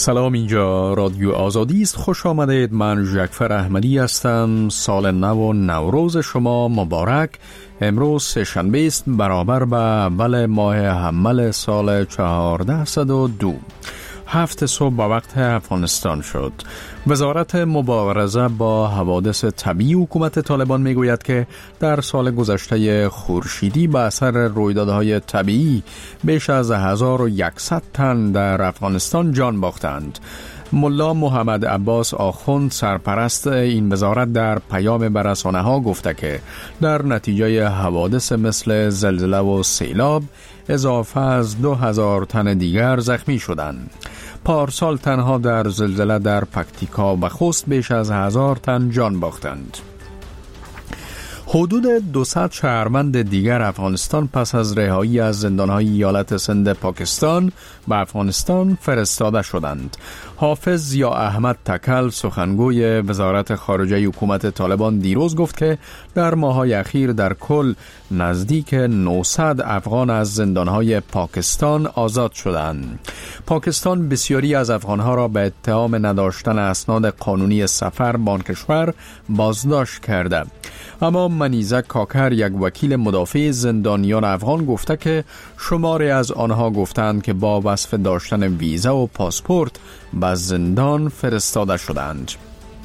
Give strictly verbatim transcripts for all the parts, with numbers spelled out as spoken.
سلام، اینجا رادیو آزادی است. خوش آمدید. من ژکفر احمدی هستم. سال نو و نوروز شما مبارک. امروز سه‌شنبه است، برابر به اول ماه حمل سال چهارده و دو. هفت صبح به وقت افغانستان شد. وزارت مبارزه با حوادث طبیعی حکومت طالبان میگوید که در سال گذشته خورشیدی به اثر رویدادهای طبیعی بیش از هزار و صد تن در افغانستان جان باختند. ملا محمد عباس آخوند، سرپرست این وزارت، در پیام به رسانه‌ها گفته که در نتیجه حوادث مثل زلزله و سیلاب اضافه از دو هزار تن دیگر زخمی شدند. پارسال تنها در زلزله در پکتیکا و خوست بیش از هزار تن جان باختند. حدود دویست شهروند دیگر افغانستان پس از رهایی از زندان‌های ایالت سند پاکستان به افغانستان فرستاده شدند. حافظ ضیا احمد تکل، سخنگوی وزارت خارجه حکومت طالبان، دیروز گفت که در ماه‌های اخیر در کل نزدیک نهصد افغان از زندان‌های پاکستان آزاد شدند. پاکستان بسیاری از افغان‌ها را به اتهام نداشتن اسناد قانونی سفر به آن کشور بازداشت کرده. اما منیزک کاکر، یک وکیل مدافع زندانیان افغان، گفته که شماری از آنها گفتند که با وصف داشتن ویزا و پاسپورت به زندان فرستاده شدند.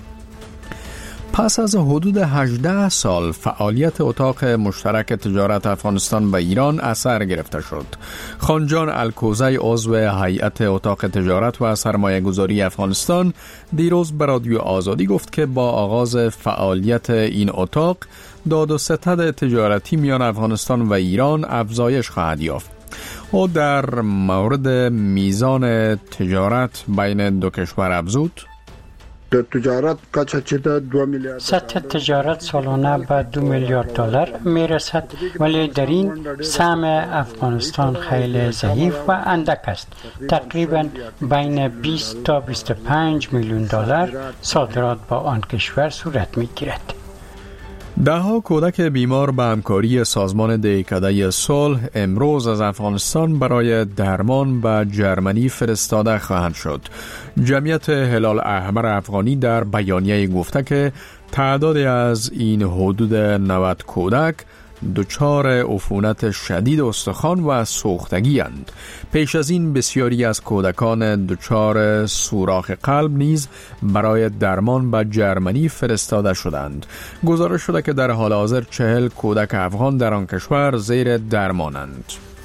پس از حدود هجده سال فعالیت اتاق مشترک تجارت افغانستان و ایران اثر گرفته شد. خانجان الکوزی، عضو هیئت اتاق تجارت و سرمایه گذاری افغانستان، دیروز به رادیو آزادی گفت که با آغاز فعالیت این اتاق داد و ستد تجارتی میان افغانستان و ایران افزایش خواهد یافت. او در مورد میزان تجارت بین دو کشور افزود: تجارت دو میلیارد سطح تجارت سالانه به دو میلیارد دلار میرسد، ولی در این سهم افغانستان خیلی ضعیف و اندک است. تقریبا بین بیست تا بیست و پنج میلیون دلار صادرات با آن کشور صورت میگیرد. دهها کودک بیمار به همکاری سازمان دهکده صلح امروز از افغانستان برای درمان به جرمنی فرستاده خواهند شد. جمعیت هلال احمر افغانی در بیانیه گفته که تعدادی از این حدود نود کودک دچار عفونت شدید استخوان و سوختگی اند. پیش از این بسیاری از کودکان دچار سوراخ قلب نیز برای درمان به جرمنی فرستاده شدند. گزارش شده که در حال حاضر چهل کودک افغان در آن کشور زیر درمانند.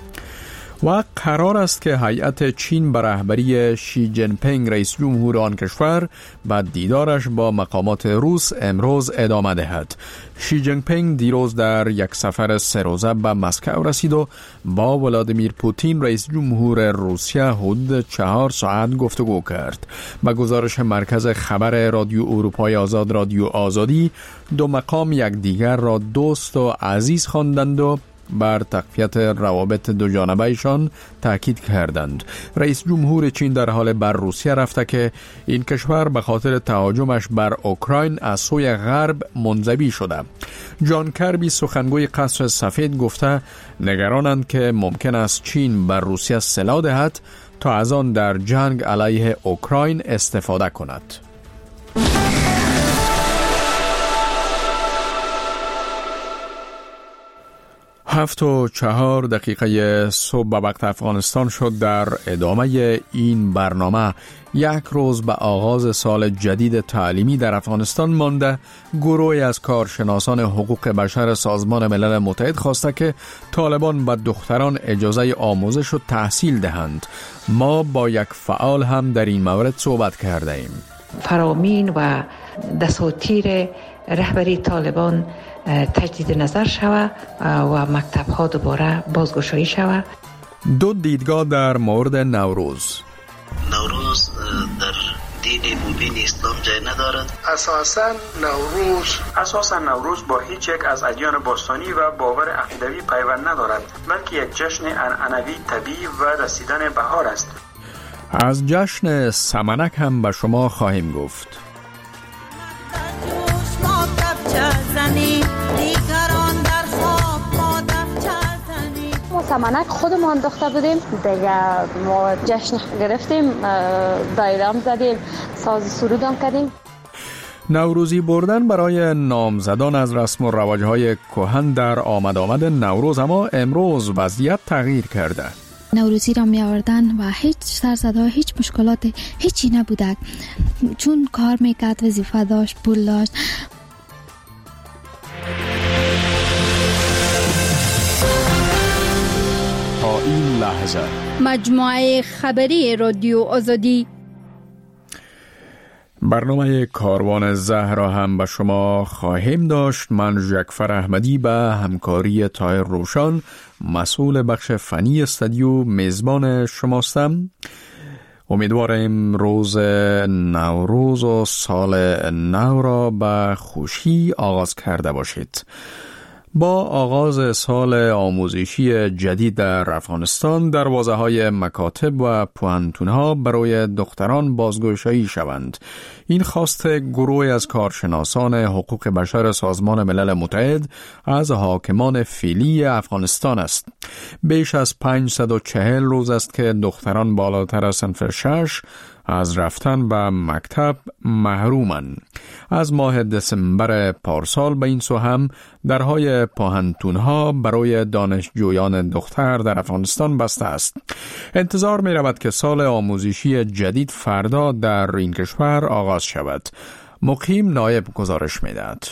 و قرار است که هیئت چین به رهبری شی جین پینگ، رئیس جمهور آن کشور، بعد دیدارش با مقامات روس امروز ادامه دهد. شی جین پینگ دیروز در یک سفر سه روزه به مسکو رسید و با ولادیمیر پوتین، رئیس جمهور روسیه، حدود چهار ساعت گفتگو کرد. به گزارش مرکز خبر رادیو اروپای آزاد، رادیو آزادی، دو مقام یکدیگر را دوست و عزیز خواندند و بر تقویت روابط دو جانبه ایشان تاکید کردند. رئیس جمهور چین در حال بر روسیه رفته که این کشور به خاطر تهاجمش بر اوکراین از سوی غرب منزوی شده. جان کربی، سخنگوی قصر سفید، گفته نگرانند که ممکن است چین بر روسیه سلاح دهد تا از آن در جنگ علیه اوکراین استفاده کند. هفت و چهار دقیقه صبح به وقت افغانستان شد. در ادامه این برنامه، یک روز به آغاز سال جدید تعلیمی در افغانستان مانده، گروهی از کارشناسان حقوق بشر سازمان ملل متحد خواسته که طالبان به دختران اجازه آموزش و تحصیل دهند. ما با یک فعال هم در این مورد صحبت کرده ایم. فرامین و دساتیر رهبری طالبان تجدید نظر شود و مکتب ها دوباره بازگشایی شود. دو دیدگاه در مورد نوروز. نوروز در دین مبین اسلام جای ندارد. اساساً نوروز اساساً نوروز با هیچ یک از ادیان باستانی و باور عقیدوی پیوند ندارد، بلکه یک جشن عنعنوی طبیعی و رسیدن بهار است. از جشن سمنک هم به شما خواهیم گفت. سمنک خودمون انداخته بودیم دیگه. ما جشن گرفتیم، دایرام زدیم، ساز سرودم کردیم. نوروزی بردن برای نامزدان از رسم و رواج‌های کهن در آمد آمد نوروز، اما امروز وضعیت تغییر کرده. نوروزی را می آوردن و هیچ سرزده، هیچ مشکلات هیچی نبوده، چون کار میکرد، وظیفه داشت، پول داشت. تا این لحظه مجموعه خبری رادیو آزادی برنامه کاروان زهرا هم به شما خواهیم داشت. من جعفر احمدی به همکاری طاهر روشن مسئول بخش فنی استودیو میزبان شماستم. امیدوارم روز نوروز و سال نو را به خوشی آغاز کرده باشید. با آغاز سال آموزشی جدید در افغانستان، دروازه‌های مکاتب و پوهنتون‌ها برای دختران بازگشایی شوند. این خواست گروهی از کارشناسان حقوق بشر سازمان ملل متحد از حاکمان فعلی افغانستان است. بیش از پانصد و چهل روز است که دختران بالاتر از صنف شش از رفتن به مکتب محرومند. از ماه دسامبر پارسال به این سو هم درهای پوهنتون‌ها برای دانشجویان دختر در افغانستان بسته است. انتظار می رود که سال آموزشی جدید فردا در این کشور آغاز شود. مقیم نایب گزارش می دهد.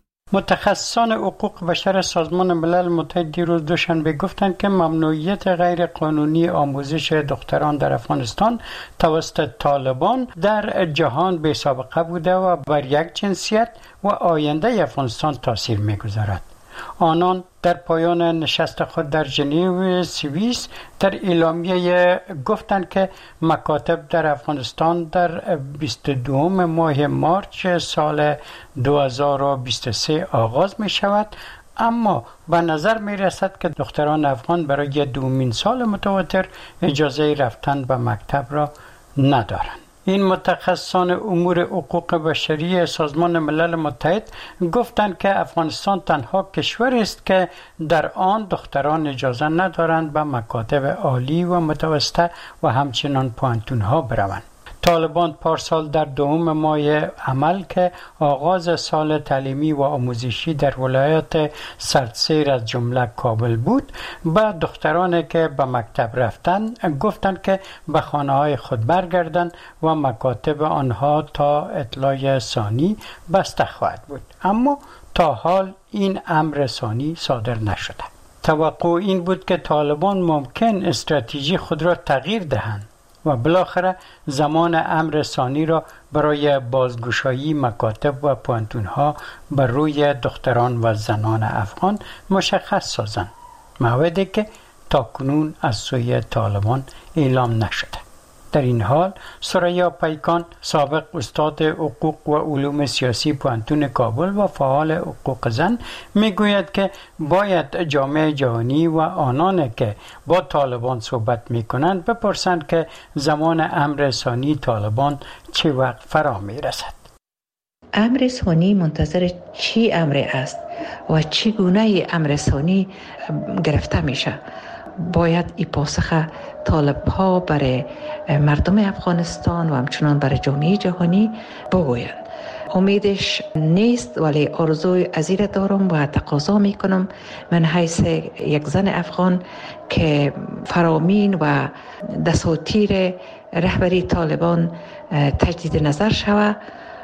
متخصصان حقوق بشر سازمان ملل متحد دیروز دوشنبه گفتند که ممنوعیت غیر قانونی آموزش دختران در افغانستان توسط طالبان در جهان بی سابقه بوده و بر یک جنسیت و آینده افغانستان تاثیر می‌گذارد. آنان در پایان نشست خود در ژنو سوئیس در اعلامیه گفتند که مکاتب در افغانستان در بیست و دوم ماه مارچ سال دو هزار و بیست و سه آغاز می شود، اما به نظر می رسد که دختران افغان برای دومین سال متواتر اجازه رفتن به مکتب را ندارند. این متخصصان امور حقوق بشری سازمان ملل متحد گفتند که افغانستان تنها کشور است که در آن دختران اجازه ندارند به مکاتب عالی و متوسطه و همچنان پوهنتون‌ها بروند. طالبان پارسال در دوم ماه عمل که آغاز سال تعلیمی و آموزشی در ولایت سردسیر از جمله کابل بود، به دخترانی که به مکتب رفتن گفتند که به خانه‌های خود برگردند و مکاتب آنها تا اطلاع ثانی بسته خواهد بود، اما تا حال این امر ثانی صادر نشده. توقع این بود که طالبان ممکن استراتژی خود را تغییر دهند و بالاخره زمان امر ثانی را برای بازگشایی مکاتب و پوهنتون‌ها بر روی دختران و زنان افغان مشخص سازند، موعدی که تاکنون از سوی طالبان اعلام نشده. در این حال ثریا پیکان، سابق استاد حقوق و علوم سیاسی پوهنتون کابل و فعال حقوق زن، میگوید که باید جامعه جهانی و آنان که با طالبان صحبت میکنند بپرسند که زمان امر ثانی طالبان چه وقت فرا میرسد. امر ثانی منتظر چی امر است و چگونه امر ثانی گرفته میشه؟ باید این پاسخ طالب ها برای مردم افغانستان و همچنان برای جامعه جهانی بگویند. امیدش نیست، ولی آرزوی ازیر دارم و تقاضا میکنم من حیث یک زن افغان که فرامین و دساتیر رهبری طالبان تجدید نظر شود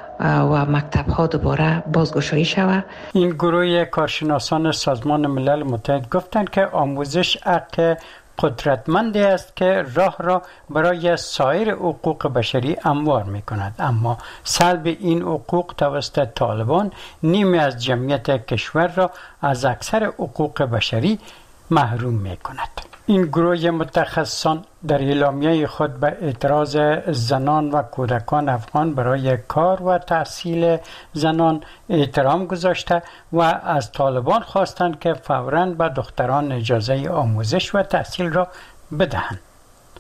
و مکتب ها دوباره بازگشایی شود. این گروه کارشناسان سازمان ملل متحد گفتند که آموزش حق قدرتمندی است که راه را برای سایر حقوق بشری هموار می کند، اما سلب این حقوق توسط طالبان نیمی از جمعیت کشور را از اکثر حقوق بشری محروم می کند. این گروه متخصصان در اعلامیه خود به اعتراض زنان و کودکان افغان برای کار و تحصیل زنان احترام گذاشته و از طالبان خواستند که فوراً به دختران اجازه آموزش و تحصیل را بدهند.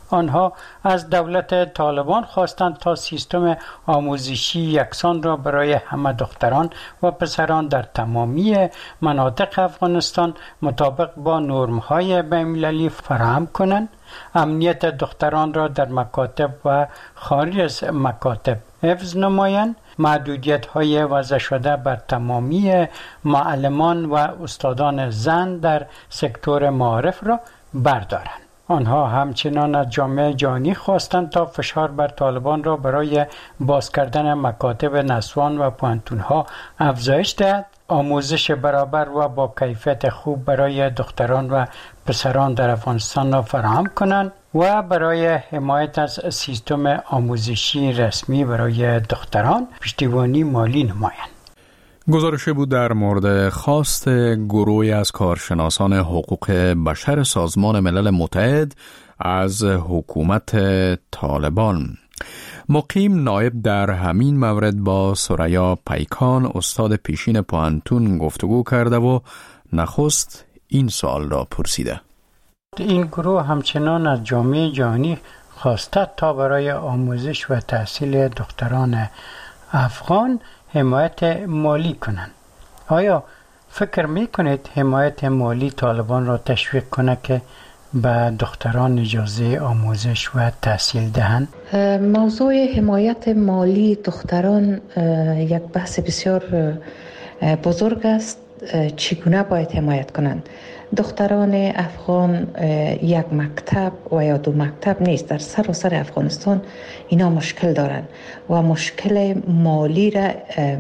آنها از دولت طالبان خواستند تا سیستم آموزشی یکسان را برای همه دختران و پسران در تمامی مناطق افغانستان مطابق با نرم‌های بین‌المللی فراهم کنند، امنیت دختران را در مکاتب و خارج از مکاتب حفظ نمایند، محدودیت‌های وضع شده بر تمامی معلمان و استادان زن در سکتور معارف را بردارند. آنها همچنان از جامعه جهانی خواستند تا فشار بر طالبان را برای باز کردن مکاتب نسوان و پوهنتون‌ها افزایش دهد، آموزش برابر و با کیفیت خوب برای دختران و پسران در افغانستان را فراهم کنند و برای حمایت از سیستم آموزشی رسمی برای دختران پشتیبانی مالی نمایند. گزارش بود در مورد خواست گروهی از کارشناسان حقوق بشر سازمان ملل متحد از حکومت طالبان. مقیم نایب در همین مورد با سریا پیکان استاد پیشین پوهنتون گفتگو کرده و نخست این سوال را پرسیده. این گروه همچنان از جامعه جهانی خواسته تا برای آموزش و تحصیل دختران افغان حمایت مالی کنند. آیا فکر میکنید حمایت مالی طالبان را تشویق کنه که به دختران اجازه آموزش و تحصیل دهند؟ موضوع حمایت مالی دختران یک بحث بسیار بزرگ است. چگونه باید حمایت کنند؟ دختران افغان یک مکتب و یا دو مکتب نیست، در سراسر افغانستان اینا مشکل دارن و مشکل مالی را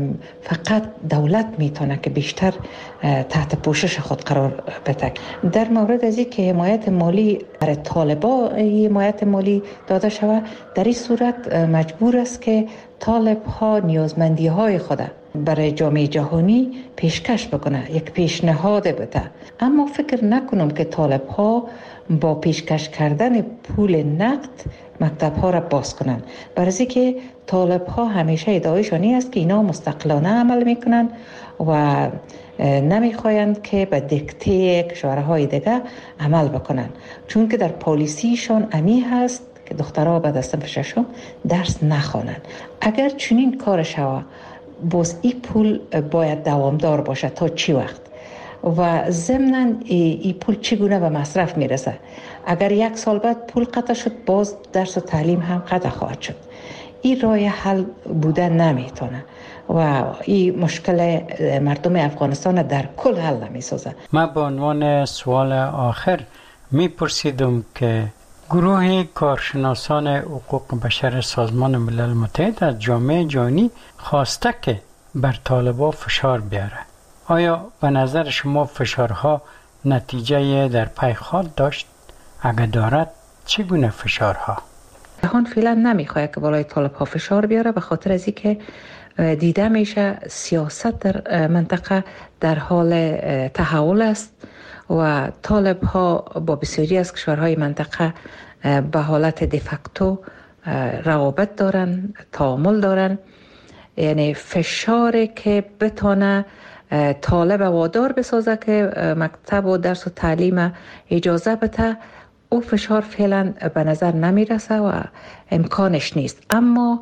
فقط دولت میتونه که بیشتر تحت پوشش خود قرار بده. در مورد از این که حمایت مالی برای طالبا حمایت مالی داده شود، در این صورت مجبور است که طالب ها نیازمندی های خود برای جامعه جهانی پیشکش بکنه، یک پیشنهاد بده. اما فکر نکنم که طالب ها با پیشکش کردن پول نقد مکتب ها را باز کنن، برای که طالب ها همیشه ادعایشانی است که اینا مستقلانه عمل میکنن و نمیخواهند که به دکته کشورهای دیگه عمل بکنن، چون که در پالیسیشان امی هست که دخترها بعد از ششم درس نخوانند. اگر چنین کار شود، باز این پول باید دوامدار باشه تا چی وقت و ضمناً این پول چگونه به مصرف میرسه؟ اگر یک سال بعد پول قطع شد، باز درس و تعلیم هم قطع خواهد شد. این راه حل بوده نمیتونه و این مشکل مردم افغانستان در کل حل نمیسازه. من به عنوان سوال آخر میپرسیدم که گروه کارشناسان حقوق بشر سازمان ملل متحد از جامعه جهانی خواسته که بر طالبان فشار بیاره. آیا به نظر شما فشارها نتیجه در پی خواهد داشت؟ اگر دارد، چگونه فشارها؟ جهان فعلا نمیخواد که بالای طالب‌ها فشار بیاره، به خاطر از اینکه دیده میشه سیاست در منطقه در حال تحول است و طالب‌ها با بسیاری از کشورهای منطقه به حالت دفکتو روابط دارن، تعامل دارن. یعنی فشاری که بتونه طالب وادار بسازه که مکتب و درس و تعلیم اجازه بده، او فشار فعلا به نظر نمیرسه و امکانش نیست. اما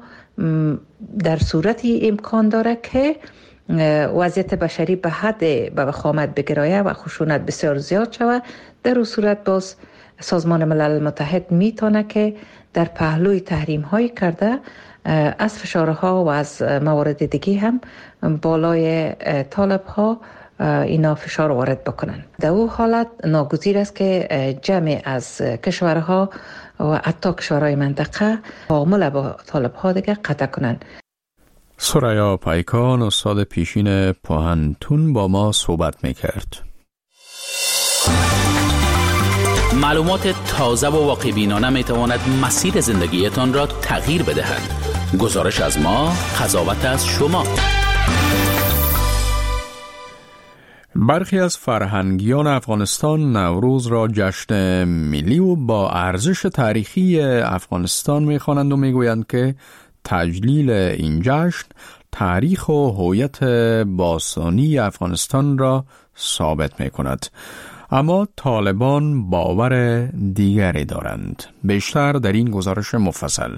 در صورتی امکان داره که وضعیت بشری به حد به وخامت بگرایه و خشونت بسیار زیاد شود، در اون صورت باز سازمان ملل متحد میتونه که در پهلوی تحریم هایی کرده از فشارها و از موارد دیگه هم بالای طالب ها اینا فشار وارد بکنن. در اون حالت ناگزیر است که جمع از کشورها و حتی کشورهای منطقه تعامل با طالب ها دیگه قطع کنن. سریا پیکان استاد پیشین پوهنتون با ما صحبت میکرد. معلومات تازه و واقع بینانه می تواند مسیر زندگیتان را تغییر بدهد. گزارش از ما، قضاوت از شما. برخی از فرهنگیان افغانستان نوروز را جشن ملی و با ارزش تاریخی افغانستان می خوانند و می گویند که تجلیل این جشن تاریخ و هویت باستانی افغانستان را ثابت می کند. اما طالبان باور دیگری دارند. بیشتر در این گزارش مفصل.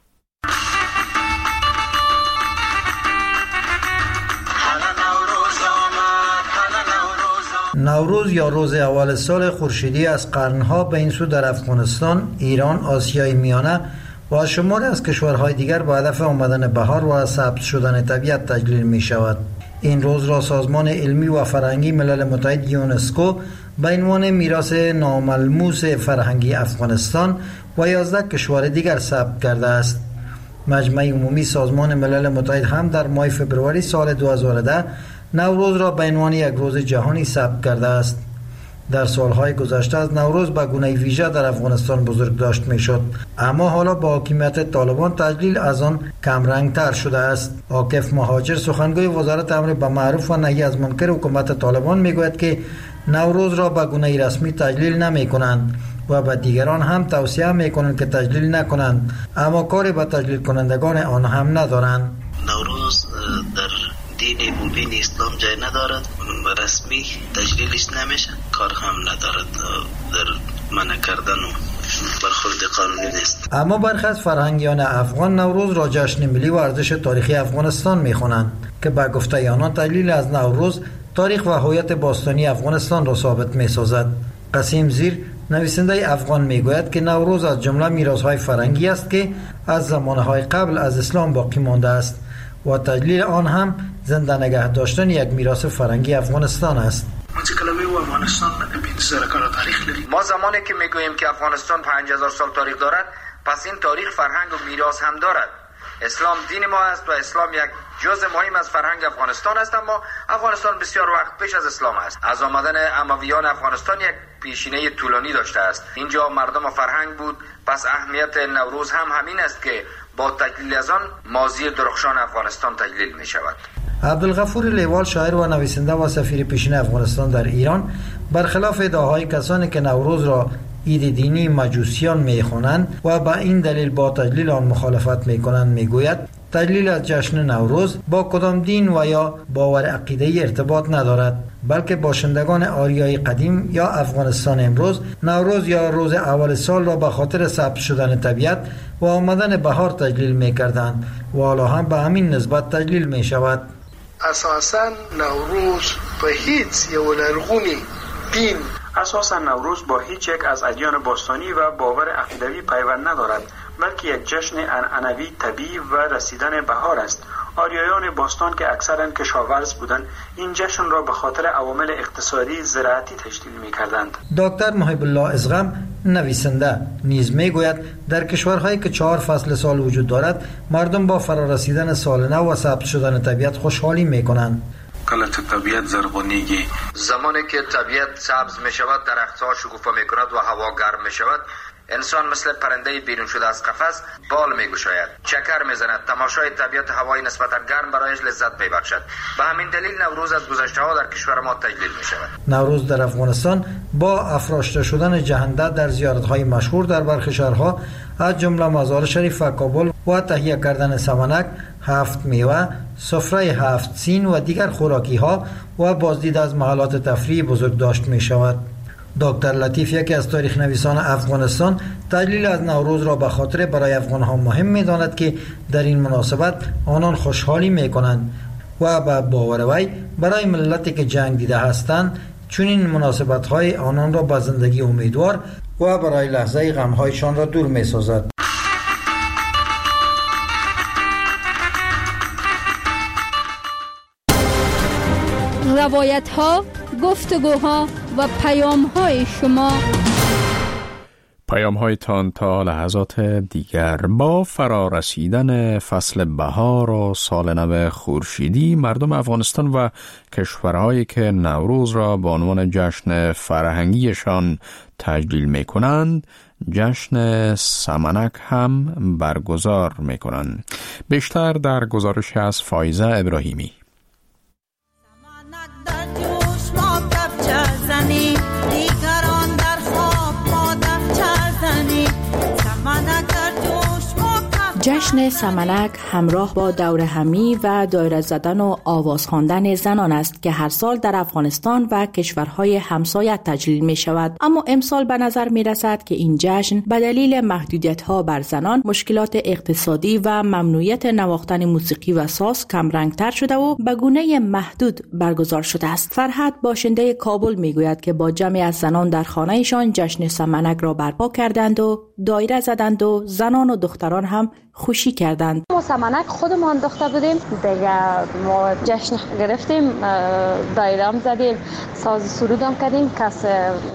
نوروز یا روز اول سال خورشیدی از قرنها به این سو در افغانستان، ایران، آسیای میانه و شماری از کشورهای دیگر به هدف آمدن بهار و سبز شدن طبیعت تجلیل می شود. این روز را سازمان علمی و فرهنگی ملل متحد یونسکو به عنوان میراث ناملموس فرهنگی افغانستان و یازده کشور دیگر ثبت کرده است. مجمع عمومی سازمان ملل متحد هم در ماه فوریه سال دو هزار و ده نوروز را به عنوان یک روز جهانی ثبت کرده است. در سالهای گذشته از نوروز به گونه ویژه در افغانستان بزرگ داشت می شد، اما حالا با حاکمیت طالبان تجلیل از آن کمرنگ تر شده است. عاکف مهاجر، سخنگوی وزارت امر به معروف و نهی از منکر حکومت طالبان، می گوید که نوروز را به گونه رسمی تجلیل نمی کنند و به دیگران هم توصیه می کنند که تجلیل نکنند، اما کاری به تجلیل کنندگان آن هم ندارند. نوروز در دین مبین اسلام جای ندارد، رسمی تجلیلش نمیشه، کار هم ندارد، در منع کردن و برخورد قانونی نیست. اما برخی از فرهنگیان افغان نوروز را جشن ملی و ارزش تاریخی افغانستان می‌خوانند که با گفته آنان تجلیل از نوروز تاریخ و هویت باستانی افغانستان را ثابت می‌سازد. قسیم زیر، نویسنده افغان، میگوید که نوروز از جمله میراث‌های فرهنگی است که از زمانهای قبل از اسلام باقی مانده است و تجلیل آن هم زنده نگه داشتن یک میراث فرهنگی افغانستان است. ما زمانی که میگوییم که افغانستان پنج هزار سال تاریخ دارد، پس این تاریخ، فرهنگ و میراث هم دارد. اسلام دین ما است و اسلام یک جزء مهم از فرهنگ افغانستان است، اما افغانستان بسیار وقت پیش از اسلام است. از آمدن امویان افغانستان یک پیشینه طولانی داشته است. اینجا مردم و فرهنگ بود، پس اهمیت نوروز هم همین است که با تجلیل از آن ماضی درخشان افغانستان تجلیل می شود. عبدالغفور لیوال، شاعر و نویسنده و سفیر پیشین افغانستان در ایران، برخلاف ادعاهای کسانی که نوروز را عید دینی مجوسیان می‌خوانند و به این دلیل با تجلیل آن مخالفت می‌کنند، می‌گوید تجلیل از جشن نوروز با کدام دین و یا باور عقیده‌ای ارتباط ندارد، بلکه باشندگان آریای قدیم یا افغانستان امروز نوروز یا روز اول سال را به خاطر سبز شدن طبیعت و آمدن بهار تجلیل می‌کردند و حالا هم به همین نسبت تجلیل می‌شود. اساساً نوروز به هیچ یو لرغونی دین اساساً نوروز با هیچ یک از ادیان باستانی و باور عقیدوی پیوند ندارد، بلکه یک جشن عنعنوی طبیعی و رسیدن بهار است. آریایان باستان که اکثراً کشاورز بودند، این جشن را به خاطر عوامل اقتصادی زراعتی تجلیل می‌کردند. دکتر محب الله ازغم، نویسنده، نیز می‌گوید در کشورهایی که چهار فصل سال وجود دارد، مردم با فرارسیدن سال نو و ثبت شدن طبیعت خوشحالی می‌کنند. کله چې طبیعت زرغونیږي، زمانی که طبیعت سبز می شود، درختها شکوفه می کند و هوا گرم می شود، انسان مثل پرنده بیرون شده از قفس بال می گشاید، چکر می زند، تماشای طبیعت هوای نسبتا گرم برایش لذت می بخشد. به همین دلیل نوروز از گذشته ها در کشور ما تجلیل می شود. نوروز در افغانستان با افراشته شدن جهنده در زیارت های مشهور در برخی شهرها از جمله مزار شریف و کابل و تهیه کردن سمنک، هفت میوه، سفره هفت سین و دیگر خوراکی ها و بازدید از محلات تفریح بزرگ داشت می شود. دکتر لطیف، یکی از تاریخ نویسان افغانستان، تجلیل از نوروز را به خاطر برای افغان ها مهم می داند که در این مناسبت آنان خوشحالی می کنند و به باور وی برای ملتی که جنگ دیده هستند چون این مناسبت های آنان را به زندگی امیدوار و برای لحظه غم هایشان را دور می سازد. روایت ها، گفتگوها و پیام های شما. پیام های تان تا لحظات دیگر. با فرارسیدن فصل بهار و سال نو خورشیدی، مردم افغانستان و کشورهایی که نوروز را به عنوان جشن فرهنگیشان تجلیل می کنند، جشن سمنک هم برگزار می کنند. بیشتر در گزارش از فایزه ابراهیمی. جشن سمنک همراه با دوره همی و دایره زدن و آواز خواندن زنان است که هر سال در افغانستان و کشورهای همسایه تجلیل می شود. اما امسال به نظر می رسد که این جشن به دلیل محدودیت ها بر زنان، مشکلات اقتصادی و ممنوعیت نواختن موسیقی و ساز کم رنگ تر شده و به گونه محدود برگزار شده است. فرحت باشنده کابل می گوید که با جمعی از زنان در خانهشان جشن سمنک را برپا کردند و دایره زدند و زنان و دختران هم خوشی کردند. ما سمنک خودمان انداخته بودیم دیگه، ما جشن گرفتیم، دایره هم زدیم، ساز سرود هم کردیم. کس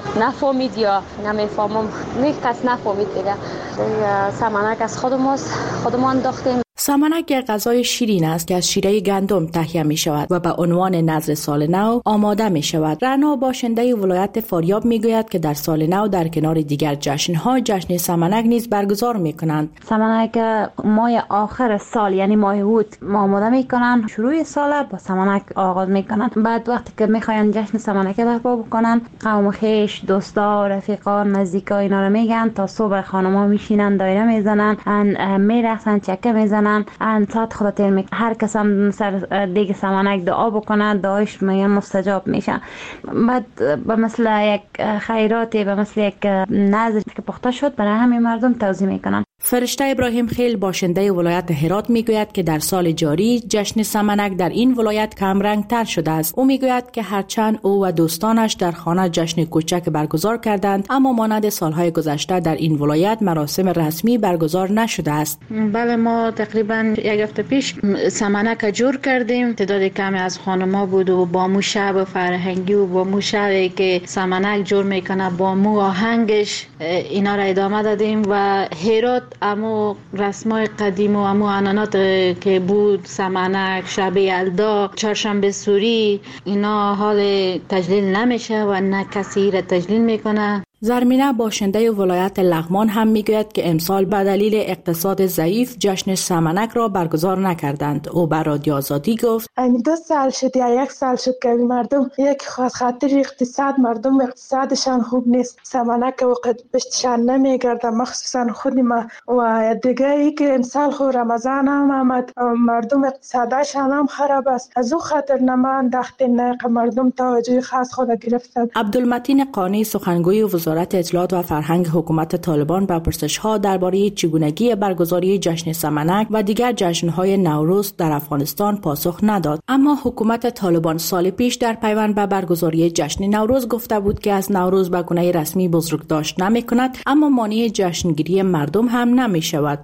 نفهمید یا نمیفهمم، نه کس نفهمید دیگه. دیگه سمنک از خودماست، خودمان انداختیم. سمنک یک غذای شیرین است که از شیره گندم تهیه می شود و به عنوان نذر سال نو آماده می شود. رنا باشنده ولایت فاریاب می گوید که در سال نو در کنار دیگر جشن‌ها جشن سمنک نیز برگزار می کنند. سمنک ماه آخر سال یعنی ماه اوت آماده می کنند، شروع سال با سمنک آغاز می کنند. بعد وقتی که می خواهند جشن سمنک برپا بکنند، قوم خویش، دوستا، رفیقا، نزدیکا اینا رو میگن تا صبح خانم‌ها میشینن دایره میزنن، ان میرقصن، چکه میزنن، ان ساعت خدا تیر میکنه. هر کس هم سر دیگه سمنک دعا بکنه، دعایش میگن مستجاب میشه. بعد به مثل یک خیراتی، به مثل یک نذر که پخته شد برای همه مردم توزیع میکنن. فرشته ابراهیم خیل باشنده ولایت هرات میگوید که در سال جاری جشن سمنک در این ولایت کم رنگ تر شده است. او میگوید که هرچند او و دوستانش در خانه جشن کوچک برگزار کردند، اما مانند سالهای گذشته در این ولایت مراسم رسمی برگزار نشده است. بله، ما تقریبا یک هفته پیش سمنک جور کردیم. تعداد کمی از خانم‌ها بود و با مو شب فرهنگی و با مو شبی که سمنک جور میکنه با مو آهنگش اینا را ادامه دادیم و هرات اما رسمای قدیم و اما عنعنات که بود، سمنک، شب یلدا، چهارشنبه سوری، اینا حال تجلیل نمیشه و نه کسی را تجلیل میکنه. زرمینه باشنده ولایت لغمان هم میگوید که امسال به دلیل اقتصاد ضعیف جشن سمنک را برگزار نکردند. او بر رادیو آزادی گفت: این دو سال شد یا یک سال شد که مردم یک خاطر اقتصاد، مردم اقتصادشان خوب نیست، سمنک وقت پشتشان نمیگرده، مخصوصا خود ما. و دیگه ای که امسال خود رمضان هم آمد، مردم اقتصادشان هم خراب است، از او خاطر نما انداختیم، نه مردم توجه خاص خود گرفتن. عبدالمتین قانی سخنگوی وزارت اطلاعات و فرهنگ حکومت طالبان به پرسش‌ها درباره چگونگی برگزاری جشن سمنک و دیگر جشن‌های نوروز در افغانستان پاسخ نداد. اما حکومت طالبان سال پیش در پیوند به برگزاری جشن نوروز گفته بود که از نوروز به گونه رسمی بزرگداشت نمی‌کند، اما مانع جشنگیری مردم هم نمی‌شود.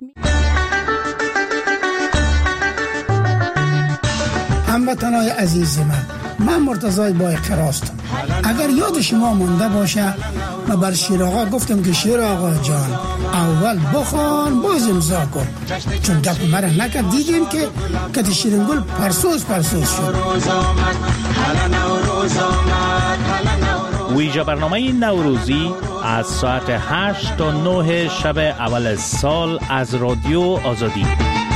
هموطنان عزیز من، من مرتضی بایقر هستم. اگر یاد شما مونده باشه، من بر شیر آقا گفتم که شیر آقا جان اول بخوان باز امضا کن، چون گپ مرا نکرد، دیدیم که کت شیرین گل پرسوز پرسوز شد. ویژه برنامه نوروزی از ساعت هشت تا نه شب اول سال از رادیو آزادی.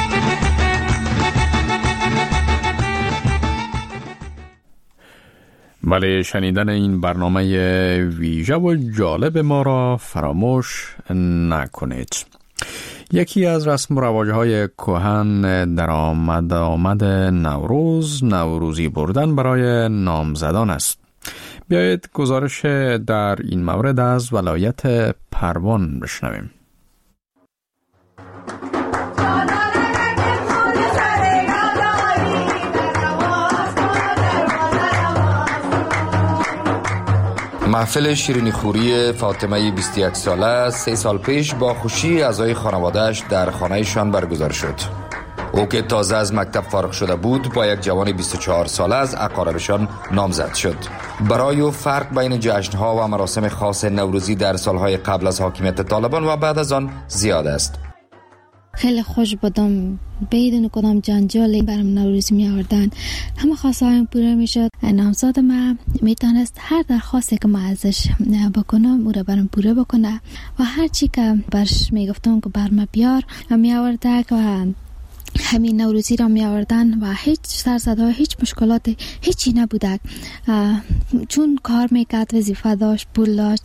بله، شنیدن این برنامه ویژه و جالب ما را فراموش نکنید. یکی از رسم و رواج‌های کهن در آمد آمد نوروز، نوروزی بردن برای نامزدان است. بیایید گزارش در این مورد از ولایت پروان بشنویم. محفل شیرینی خوری فاطمه بیست و یک ساله سه سال پیش با خوشی اعضای خانواده‌اش در خانه‌شان برگزار شد. او که تازه از مکتب فارغ شده بود با یک جوان بیست و چهار ساله از اقاربشان نامزد شد. برای او فرق بین جشن‌ها و مراسم خاص نوروزی در سالهای قبل از حاکمیت طالبان و بعد از آن زیاد است. خیلی خوش بودم، بدون کدام جنجالی برام نوروز می آوردن، همه خواسته هایم پوره می شد. نامزد ما می تانست هر درخواستی که ما ازش بکنم او را برام پوره بکنه و هر چی که برش می گفتم که بر ما بیار می آورده و همین نوروزی را می آوردن و هیچ سرزدها، هیچ مشکلات هیچی نبوده، چون کار میکرد، وظیفه داشت، پول داشت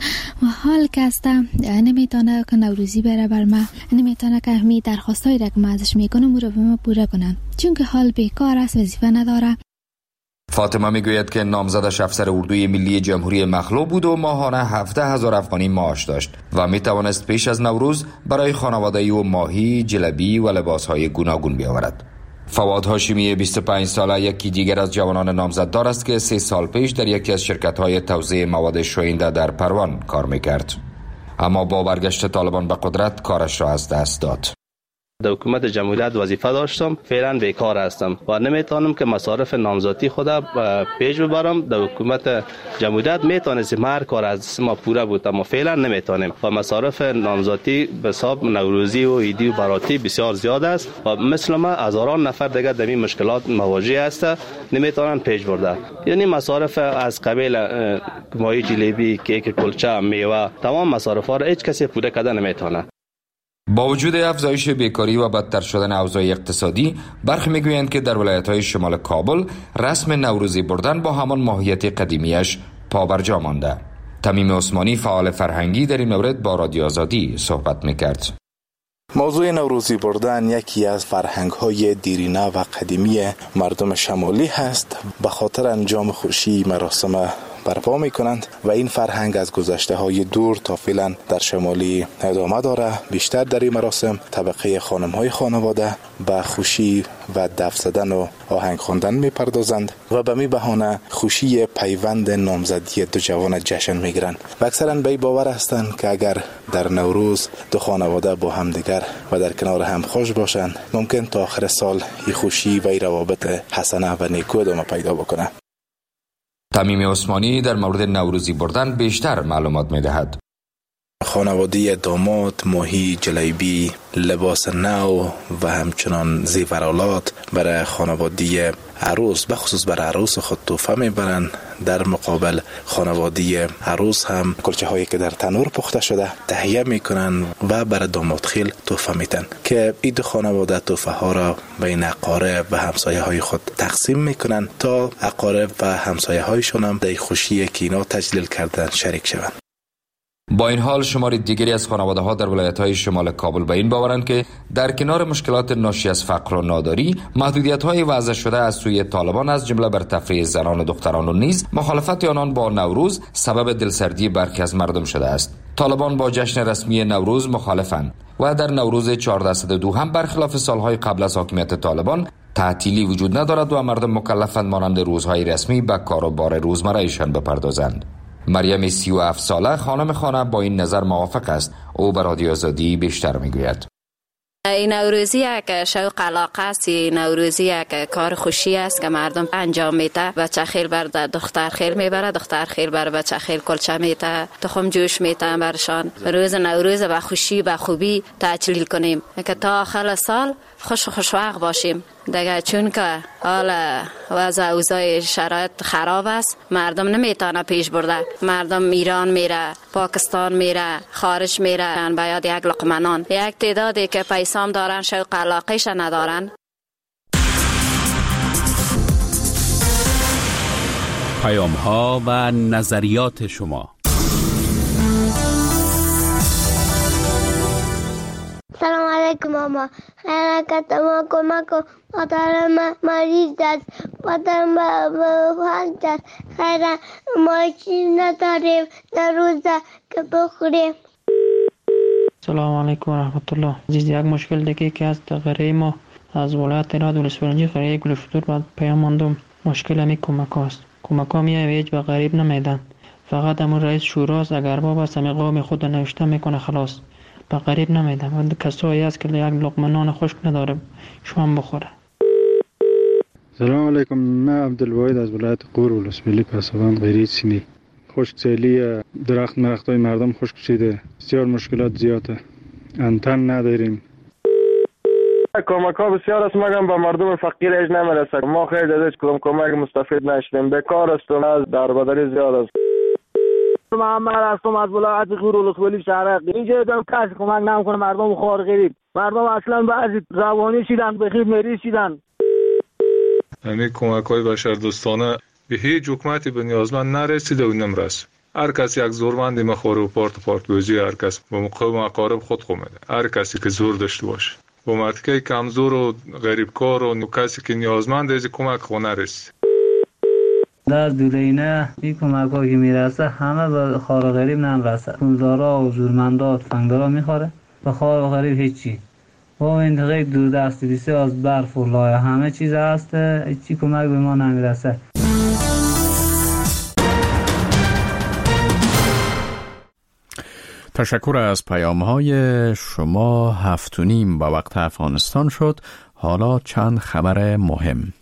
و حال که است نمیتونه که نوروزی بره بر ما، نمیتونه که همین درخواستایی را که ما ازش میکنم رو به ما پوره کنم، چون که حال بیکار است، وظیفه نداره. فاطمه میگوید که نامزدش افسر اردوی ملی جمهوری مخلوع بود و ماهانه هفده هزار افغانی معاش داشت و میتوانست پیش از نوروز برای خانواده او ماهی، جلبی و لباسهای گوناگون بیاورد. فواد هاشمی بیست و پنج ساله یکی دیگر از جوانان نامزددار است که سه سال پیش در یکی از شرکت‌های توزیع مواد شوینده در پروان کار میکرد، اما با برگشت طالبان به قدرت کارش را از دست داد. در حکومت جمهوریت وظیفه داشتم، فعلا بیکار هستم و نمیتونم که مصارف نامزدی خود پیش ببرم. در حکومت جمهوریت میتونستیم هر کار از ما پوره بود، اما فعلا نمیتونیم و مصارف نامزدی به حساب نوروزی و عیدی و براتی بسیار زیاد است و مثل ما هزاران نفر دیگه در این مشکلات مواجه است، نمیتونن پیش برده. یعنی مصارف از قبیل ماهی، جلیبی، کیک، کلچه، میوه، تمام مصارف ها را هیچ کسی پوره کرده نمیتونه. با وجود افزایش بیکاری و بدتر شدن اوضاع اقتصادی، برخی میگویند که در ولایت‌های شمال کابل رسم نوروزی بردن با همان ماهیت قدیمیش پابرجا مانده. تمیم عثمانی فعال فرهنگی در این مورد با رادیو آزادی صحبت میکرد. موضوع نوروزی بردن یکی از فرهنگ‌های دیرینه و قدیمی مردم شمالی هست. به خاطر انجام خوشی مراسم برپا می کنند و این فرهنگ از گذشته های دور تا فعلا در شمالی ادامه داره. بیشتر در این مراسم طبقه خانم های خانواده به خوشی و دف زدن و آهنگ خواندن می پردازند و به می بهانه خوشی پیوند نامزدی دو جوان جشن می گیرند و اکثرا به باور هستند که اگر در نوروز دو خانواده با هم دیگر و در کنار هم خوش باشند، ممکن تا آخر سال این خوشی و این روابط حسنه و نیکو ادامه پیدا بکنه. تمیم عثمانی در مورد نوروزی بردن بیشتر معلومات می‌دهد. خانواده داماد ماهی، جلیبی، لباس نو و همچنان زیورالات برای خانواده عروس، بخصوص برای عروس خود تحفه میبرند. در مقابل خانواده عروس هم کلچه هایی که در تنور پخته شده تهیه میکنن و برای داماد خیل تحفه میدن که این دو خانواده تحفه ها را بین اقارب و همسایه های خود تقسیم میکنن تا اقارب و همسایه هایشون هم در خوشی که اینا تجلیل کردن شریک شوند. با این حال شمار دیگری از خانواده ها در ولایت‌های شمال کابل به این باورند که در کنار مشکلات ناشی از فقر و ناداری، محدودیت‌های وضع شده از سوی طالبان از جمله بر تفریح زنان و دختران و نیز مخالفت آنان با نوروز سبب دلسردی برخی از مردم شده است. طالبان با جشن رسمی نوروز مخالفند و در نوروز چهاردهصد و دو هم برخلاف سالهای قبل از حاکمیت طالبان تعطیلی وجود ندارد و مردم مکلفند مانند روزهای رسمی به کار و بار روزمره‌ایشان بپردازند. مریم سی و هفت ساله خانم خانه با این نظر موافق است. او به رادیو آزادی بیشتر میگوید. این نوروزی یک شوق علاقه است، نوروزی یک کار خوشی است که مردم انجام میده. بچه خیل بر دختر خیل میبره، دختر خیل بر بچه خیل کلچه میده، تخم جوش میده برشان. روز نوروز با خوشی با خوبی تجلیل کنیم که تا آخر سال خوش خوشوقت باشیم دیگه، چون که حالا وضع اوضاع شرایط خراب است، مردم نمیتونه پیش برده. مردم ایران میره، پاکستان میره، خارج میره، باید یک لقمه نان. یک تعدادی که پیسام دارن شوق علاقهش ندارن. پیام ها و نظریات شما. سلام علیکم ماما، حرکت ما کمک کن، مادرم مریض است، مادرم بخواهد است، خیلی ماشین نداریم در روزه که بخوریم. سلام علیکم و رحمت الله. عزیز، یک مشکل دیگه که از غریه ما از ولایت راد ولسفرنجی غریه گلفتور بعد پیام ماندم. مشکل همی کمک هاست، کمک ها میه ویج به غریب نمیدن، فقط همون رئیس شوراست اگر باب است همی قوم خود نوشته میکنه خلاص، به غریب نمیدم. و کسایی هست که یک لقمه نان خشک نداره شما بخوره. سلام علیکم، من عبدالواحد از ولایت غور ولسوالی پسابند غیری سینی. خشکسالی درخت مرخت های مردم خشک شده، بسیار مشکلات زیاده، انتن نداریم. کمک ها بسیار است مگم به مردم فقیر ایج نمیرسه. ما خیلی از کدام کمک مستفید نشدیم، بیکار هستم، از دربدری زیاد است. محمد هستم از ولایت غور ولسوالی شرق. اینجا دم کسی کمک نمیکنه مردم خوار غریب. مردم اصلا بعضی روانی شدن، بخیر مریض شدن. همین کمک های بشردوستانه به هیچ حکومتی به نیازمند نرسیده و نمیرسه. هر کس یک زورمند میخوره و پارت پارت بوزی هر کس به مقام اقارب خود خو میده. هر کسی که زور داشته باشه با مردکه کمزور و غریبکار و کسی که نیازمند از کمک خو نرسه. در دورینه این کمک ها که میرسه همه به خار و غریب نمیرسه. پولدارا و زورمندا و تفنگدارا میخوره به خار و غریب هیچی. و این دقیق دور دستی بیسی از برف و لایه همه چیز هست، هیچی کمک به ما نمیرسه. تشکر از پیام های شما. هفت و نیم با وقت افغانستان شد. حالا چند خبر مهم.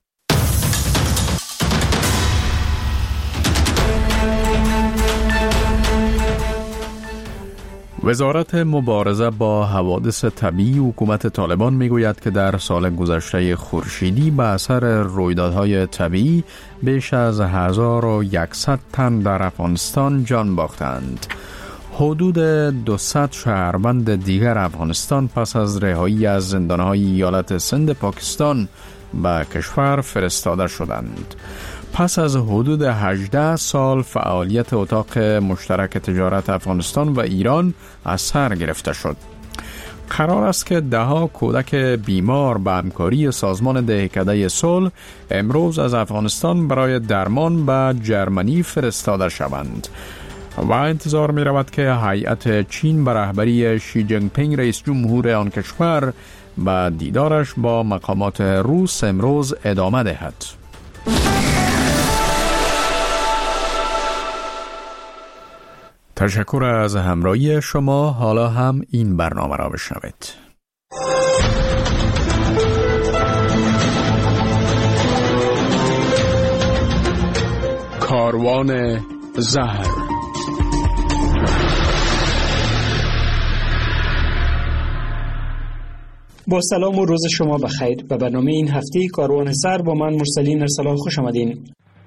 وزارت مبارزه با حوادث طبیعی حکومت طالبان میگوید که در سال گذشته خورشیدی به اثر رویدادهای طبیعی بیش از هزار و یکصد تن در افغانستان جان باختند. حدود دویست شهروند دیگر افغانستان پس از رهایی از زندانهای ایالت سند پاکستان به کشور فرستاده شدند. پس از حدود هجده سال فعالیت اتاق مشترک تجارت افغانستان و ایران از سر گرفته شد. قرار است که دهها کودک بیمار به همکاری سازمان دهکده صلح امروز از افغانستان برای درمان به جرمنی فرستاده شوند و انتظار می رود که هیئت چین به رهبری شی جینگ پینگ رئیس جمهور آن کشور به دیدارش با مقامات روس امروز ادامه دهد. تشکر از همراهی شما. حالا هم این برنامه را بشنوید. کاروان زهر. با سلام و روز شما بخیر. به برنامه این هفته کاروان زهر با من مرسلین ارسلان خوش آمدین.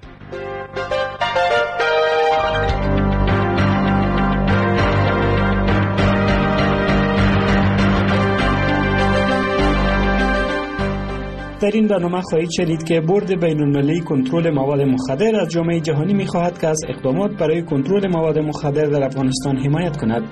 در این برنامه خواهید شنید که بورد بین‌المللی کنترل مواد مخدر از جامعه جهانی می‌خواهد که از اقدامات برای کنترل مواد مخدر در افغانستان حمایت کند.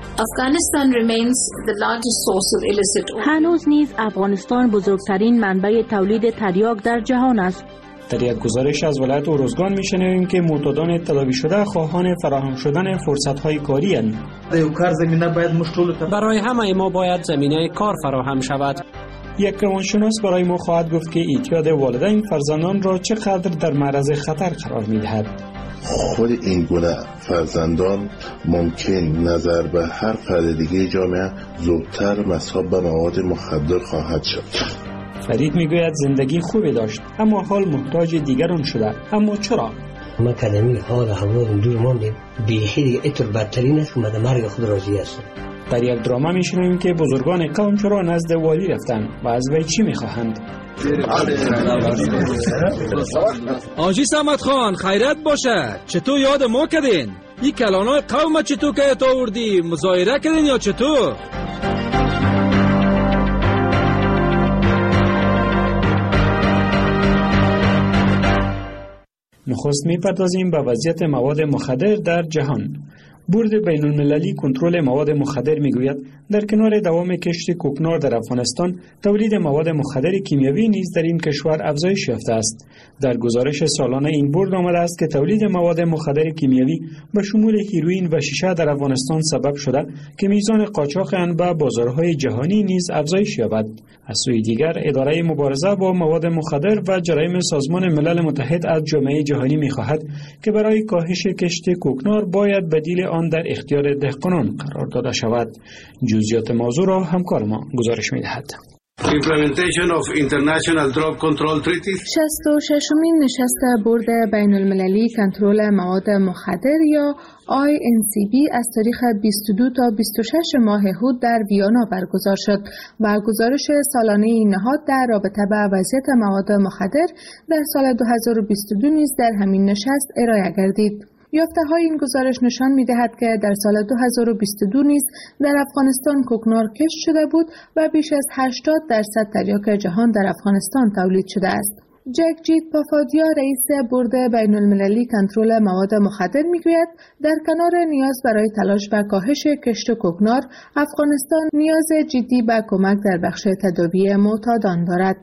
هنوز نیز افغانستان بزرگترین منبع تولید تریاک در جهان است. در یک گزارش از ولایت اروزگان می‌شنویم که معتادان تداوی شده خواهان فراهم شدن فرصت‌های کاری اند. برای همه ما باید زمینه کار فراهم شود. یک روانشناس برای ما خواهد گفت که اعتیاد والدین فرزندان را چقدر در معرض خطر قرار می‌دهد. خود این گونه فرزندان ممکن نظر به هر فرد دیگه جامعه زودتر مصاب به مواد مخدر خواهد شد. فرید میگوید زندگی خوبی داشت اما حال محتاج دیگران شده. اما چرا؟ ما کلمی حال هوادم دور ماندیم، بیخی دیگه اتر بدترین است و من مرگ خود راضی هستم. در یک دراما میشنویم که بزرگان قوم چرا نزد والی رفتن و از وی چی میخواهند. آجی سمت خان خیرت باشه، چطور یاد ما کردین؟ این کلانای قوم چطور که تا آوردی مظاهره کردین یا چطور؟ نخست میپردازیم به وضعیت مواد مخدر در جهان. بورد بین‌المللی کنترل مواد مخدر میگوید در کنار دوام کشت کوکنار در افغانستان، تولید مواد مخدر کیمیاوی نیز در این کشور افزایش یافته است. در گزارش سالانه این بورد آمده است که تولید مواد مخدر کیمیاوی به شمول هیروئین و شیشه در افغانستان سبب شده که میزان قاچاق آن به بازارهای جهانی نیز افزایش یابد. از سوی دیگر اداره مبارزه با مواد مخدر و جرایم سازمان ملل متحد از جامعه جهانی می‌خواهد که برای کاهش کشت کوکنار باید بدیل آن در اختیار دهقانان قرار داده شود. جزئیات موضوع را همکار ما گزارش می‌دهد. Implementation of International Drug Control Treaty. شصت و ششمین نشست بورد بین المللی کنترل مواد مخدر یا آی ان سی بی از تاریخ بیست و دو تا بیست و شش ماه هود در ویانا برگزار شد و گزارش سالانه این نهاد در رابطه با وضعیت مواد مخدر در سال دو هزار و بیست و دو نیز در همین نشست ارائه گردید. یافته های این گزارش نشان می دهد که در سال دو هزار و بیست و دو نیز در افغانستان کوکنار کشت شده بود و بیش از هشتاد درصد تریاک جهان در افغانستان تولید شده است. جگجیت پافادیا رئیس بورد بین المللی کنترل مواد مخدر میگوید در کنار نیاز برای تلاش و کاهش کشت کوکنار، افغانستان نیاز جدی به کمک در بخش تداوی معتادان دارد.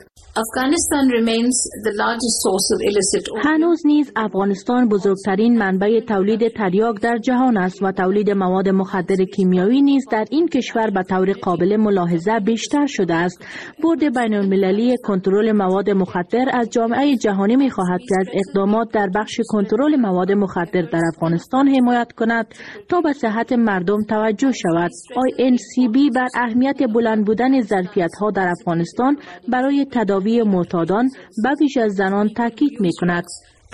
هنوز نیز افغانستان بزرگترین منبع تولید تریاک در جهان است و تولید مواد مخدر کیمیایی نیز در این کشور به طور قابل ملاحظه بیشتر شده است. بورد بین المللی کنترل مواد مخدر از جامعه جهانی می خواهد که از اقدامات در بخش کنترل مواد مخدر در افغانستان حمایت کند تا به صحت مردم توجه شود. آی ان سی بی بر اهمیت بلند بودن ظرفیت‌ها در افغانستان برای تداوی معتادان به ویژه زنان تاکید می‌کند.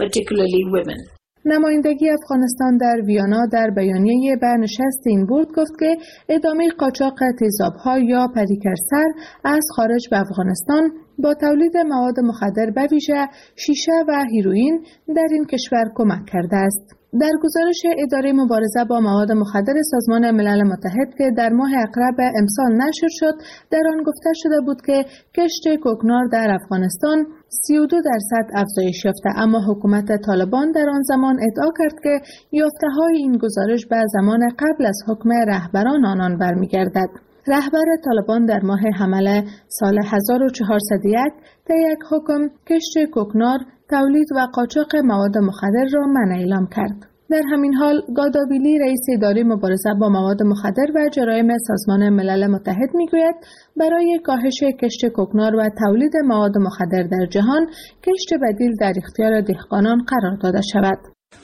نمایندگی افغانستان در ویانا در بیانیه به نشست این بورد گفت که ادامه قاچاق تیزاب‌ها یا پریکرسر از خارج به افغانستان با تولید مواد مخدر به ویژه شیشه و هیروئین در این کشور کمک کرده است. در گزارش اداره مبارزه با مواد مخدر سازمان ملل متحد که در ماه اقرب امسال نشر شد، در آن گفته شده بود که کشت کوکنار در افغانستان سی و دو درصد افزایش یافته، اما حکومت طالبان در آن زمان ادعا کرد که یافته‌های این گزارش به زمان قبل از حکم رهبران آنان برمیگردد. رهبر طالبان در ماه حمل سال هزار و چهارصد و یک طی یک حکم کشت کوکنار، تولید و قاچاق مواد مخدر را منع اعلام کرد. در همین حال گاداویلی رئیس اداره مبارزه با مواد مخدر و جرایم سازمان ملل متحد میگوید برای کاهش کشت کوکنار و تولید مواد مخدر در جهان کشت بدیل در اختیار دهقانان قرار داده شود.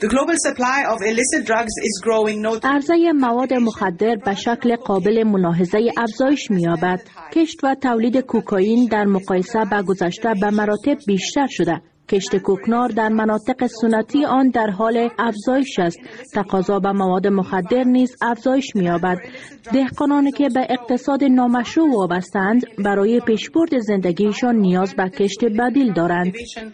عرضه مواد مخدر به شکل قابل ملاحظه افزایش می‌یابد. کشت و تولید کوکائین در مقایسه با گذشته به مراتب بیشتر شده. کشت کوکنار در مناطق سنتی آن در حال افزایش است. تقاضا به مواد مخدر نیز افزایش می‌یابد. دهقانانی که به اقتصاد نامشروع وابسته‌اند برای پیشبرد زندگیشان نیاز به کشت بدیل دارند.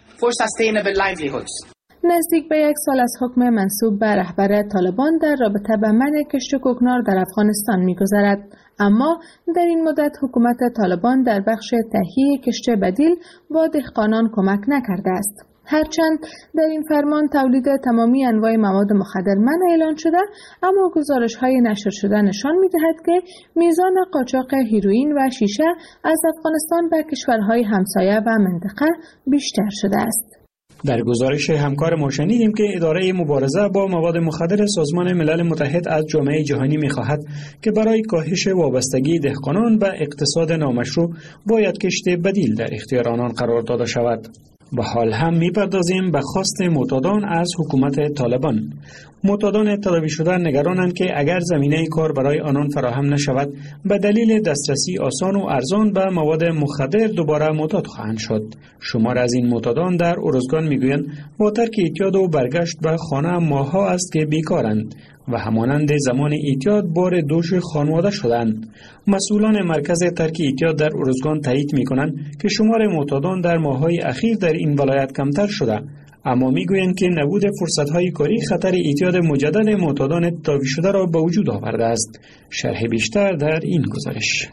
نزدیک به یک سال از حکم منسوب به رهبر طالبان در رابطه با منع کشت کوکنار در افغانستان می‌گذرد، اما در این مدت حکومت طالبان در بخش تهیه کشت بدیل با دهقانان کمک نکرده است. هرچند در این فرمان تولید تمامی انواع مواد مخدر منع اعلان شده، اما گزارش‌های نشر شده نشان می‌دهد که میزان قاچاق هیروئین و شیشه از افغانستان به کشورهای همسایه و منطقه بیشتر شده است. در گزارش همکار ما شنیدیم که اداره مبارزه با مواد مخدر سازمان ملل متحد از جامعه جهانی می‌خواهد که برای کاهش وابستگی دهقانان به اقتصاد نامشروع باید کشت بدیل در اختیار آنان قرار داده شود. به حال هم می‌پردازیم به خواست معتادان از حکومت طالبان. معتادان تداوی شده نگرانند که اگر زمینه کار برای آنان فراهم نشود به دلیل دسترسی آسان و ارزان به مواد مخدر دوباره معتاد خواهند شد. شمار از این معتادان در ارزگان میگویند با ترک اعتیاد و برگشت به خانه ماه‌ها است که بیکارند و همانند زمان اعتیاد بار دوش خانواده شدند. مسئولان مرکز ترک اعتیاد در ارزگان تایید می‌کنند که شمار معتادان در ماه‌های اخیر در این ولایت کمتر شده، اما میگویند که نبود فرصت‌های کاری خطر اعتیاد مجدد معتادان تداوی شده را به وجود آورده است. شرح بیشتر در این گزارش.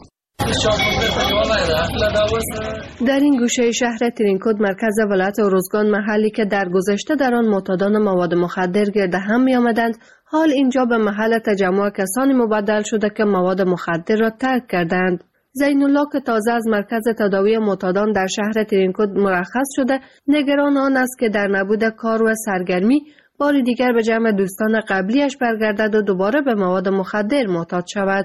در این گوشه شهر ترینکود مرکز ولایت ارزگان، محلی که در گذشته در آن معتادان مواد مخدر گرد هم می آمدند، حال اینجا به محل تجمع کسانی مبدل شده که مواد مخدر را ترک کردند. زین الله که تازه از مرکز تداوی معتادان در شهر ترینکود مرخص شده، نگران آن است که در نبود کار و سرگرمی بار دیگر به جمع دوستان قبلیش برگردد و دوباره به مواد مخدر معتاد شود.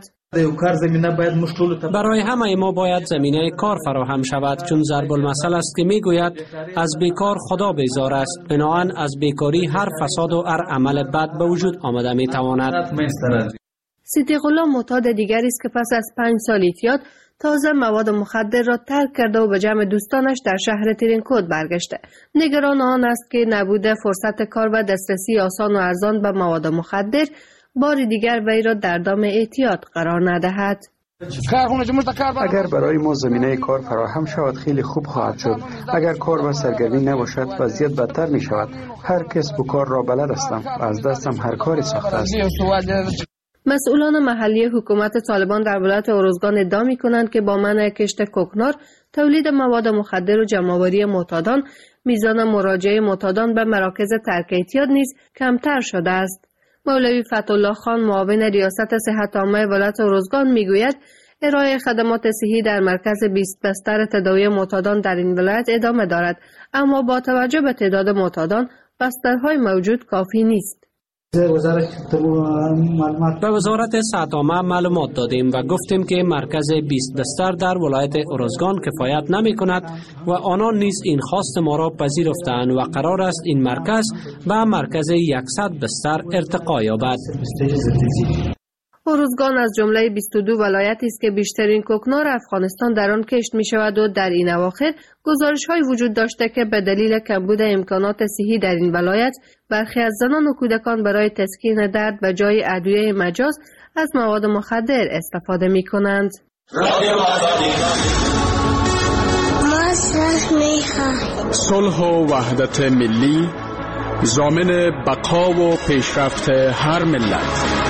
برای همه ما باید زمینه کار فراهم شود، چون ضرب المثل است که میگوید از بیکار خدا بیزار است. بنابراین از بیکاری هر فساد و هر عمل بد به وجود آمده میتواند. صدیق الله معتاد دیگری است که پس از پنج سال اعتیاد تازه مواد مخدر را ترک کرده و به جمع دوستانش در شهر ترینکود برگشته. نگران آن است که نبود فرصت کار و دسترسی آسان و ارزان به مواد مخدر بار دیگر وی را در دام اعتیاد قرار ندهد. اگر برای ما زمینه کار فراهم شود خیلی خوب خواهد شد. اگر کار و سرگرمی نباشد وضعیت بدتر می شود. هر کسب و کار را بلد هستم و از دستم هر کاری ساخته است. مسئولان محلی حکومت طالبان در ولایت ارزگان ادعا می‌کنند که با منع کشت کوکنار، تولید مواد مخدر و جمع‌آوری معتادان میزان مراجعه معتادان به مراکز ترک اعتیاد نیز کمتر شده است. مولوی فتح‌الله خان معاون ریاست صحت عامه ولایت ارزگان میگوید ارائه خدمات صحی در مرکز بیست بستر تداوی معتادان در این ولایت ادامه دارد، اما با توجه به تعداد معتادان بسترهای موجود کافی نیست. به وزارت صحت عامه معلومات دادیم و گفتیم که مرکز بیست بستر در ولایت ارزگان کفایت نمی کند و آنان نیز این خواست ما را پذیرفتند و قرار است این مرکز به مرکز صد بستر ارتقا یابد. ارزگان از جمله بیست و دو ولایتی است که بیشترین کوکنار افغانستان در آن کشت می شود و در این اواخر گزارش های وجود داشته که به دلیل کمبود امکانات صحی در این ولایت برخی از زنان و کودکان برای تسکین درد و جای ادویه مجاز از مواد مخدر استفاده می کنند. صلح و وحدت ملی ضامن بقا و پیشرفت هر ملت.